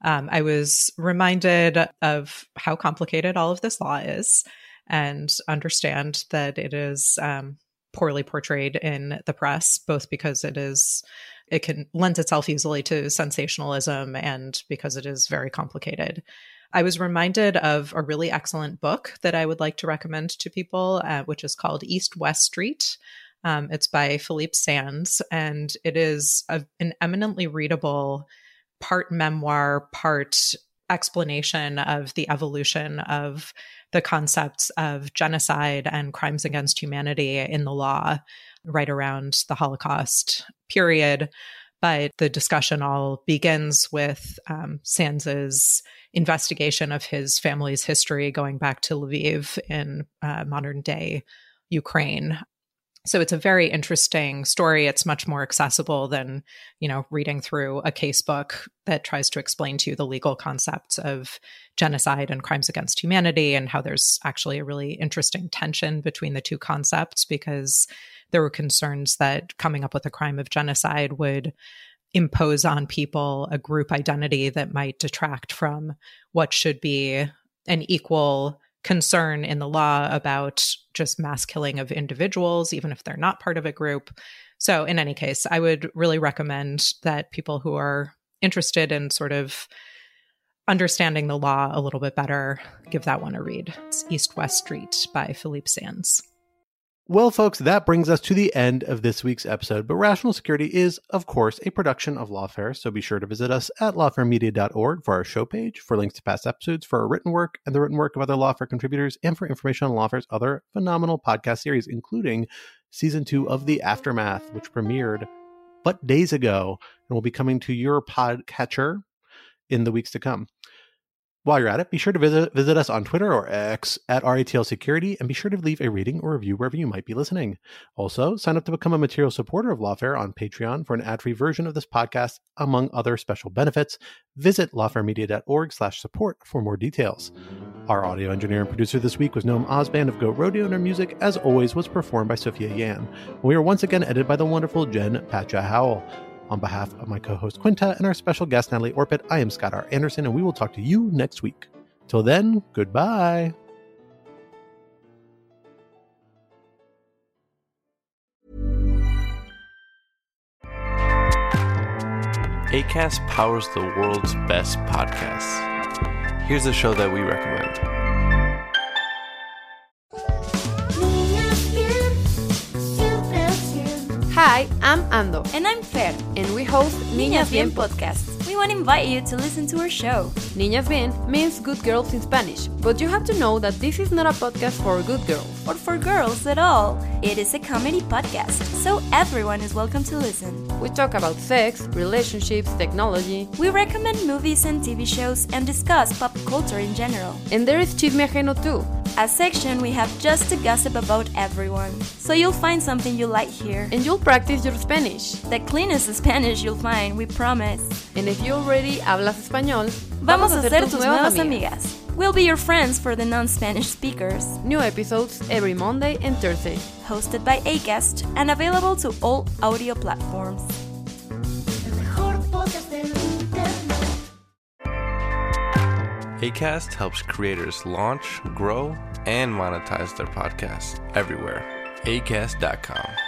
I was reminded of how complicated all of this law is, and understand that it is poorly portrayed in the press, both because it can lend itself easily to sensationalism and because it is very complicated. I was reminded of a really excellent book that I would like to recommend to people, which is called East West Street. It's by Philippe Sands, and it is an eminently readable, part memoir, part explanation of the evolution of the concepts of genocide and crimes against humanity in the law right around the Holocaust period. But the discussion all begins with Sands's investigation of his family's history going back to Lviv in modern day Ukraine. So it's a very interesting story. It's much more accessible than, reading through a case book that tries to explain to you the legal concepts of genocide and crimes against humanity, and how there's actually a really interesting tension between the two concepts, because there were concerns that coming up with a crime of genocide would impose on people a group identity that might detract from what should be an equal concern in the law about just mass killing of individuals, even if they're not part of a group. So in any case, I would really recommend that people who are interested in sort of understanding the law a little bit better give that one a read. It's East West Street by Philippe Sands. Well, folks, that brings us to the end of this week's episode. But Rational Security is, of course, a production of Lawfare, so be sure to visit us at lawfaremedia.org for our show page, for links to past episodes, for our written work and the written work of other Lawfare contributors, and for information on Lawfare's other phenomenal podcast series, including Season 2 of The Aftermath, which premiered but days ago and will be coming to your podcatcher in the weeks to come. While you're at it, be sure to visit us on Twitter or X at RATL Security, and be sure to leave a rating or review wherever you might be listening. Also, sign up to become a material supporter of Lawfare on Patreon for an ad-free version of this podcast, among other special benefits. Visit lawfaremedia.org/support for more details. Our audio engineer and producer this week was Noam Osband of Go Rodeo, and our music, as always, was performed by Sophia Yan. We are once again edited by the wonderful Jen Patja Howell. On behalf of my co-host Quinta and our special guest Natalie Orpett, I am Scott R. Anderson, and we will talk to you next week. Till then, goodbye. Acast powers the world's best podcasts. Here's a show that we recommend. Hi, I'm Ando. And I'm Fer. And we host Niñas Bien podcast. We want to invite you to listen to our show. Niñas Bien means good girls in Spanish, but you have to know that this is not a podcast for good girls. Or for girls at all. It is a comedy podcast, so everyone is welcome to listen. We talk about sex, relationships, technology. We recommend movies and TV shows and discuss pop culture in general. And there is Chisme Ajeno too. A section we have just to gossip about everyone. So you'll find something you like here. And you'll practice your Spanish. The cleanest Spanish you'll find, we promise. And if you already hablas español, vamos a ser tus nuevas amigas. We'll be your friends for the non-Spanish speakers. New episodes every Monday and Thursday. Hosted by Acast and available to all audio platforms. Acast helps creators launch, grow, and monetize their podcasts everywhere. Acast.com.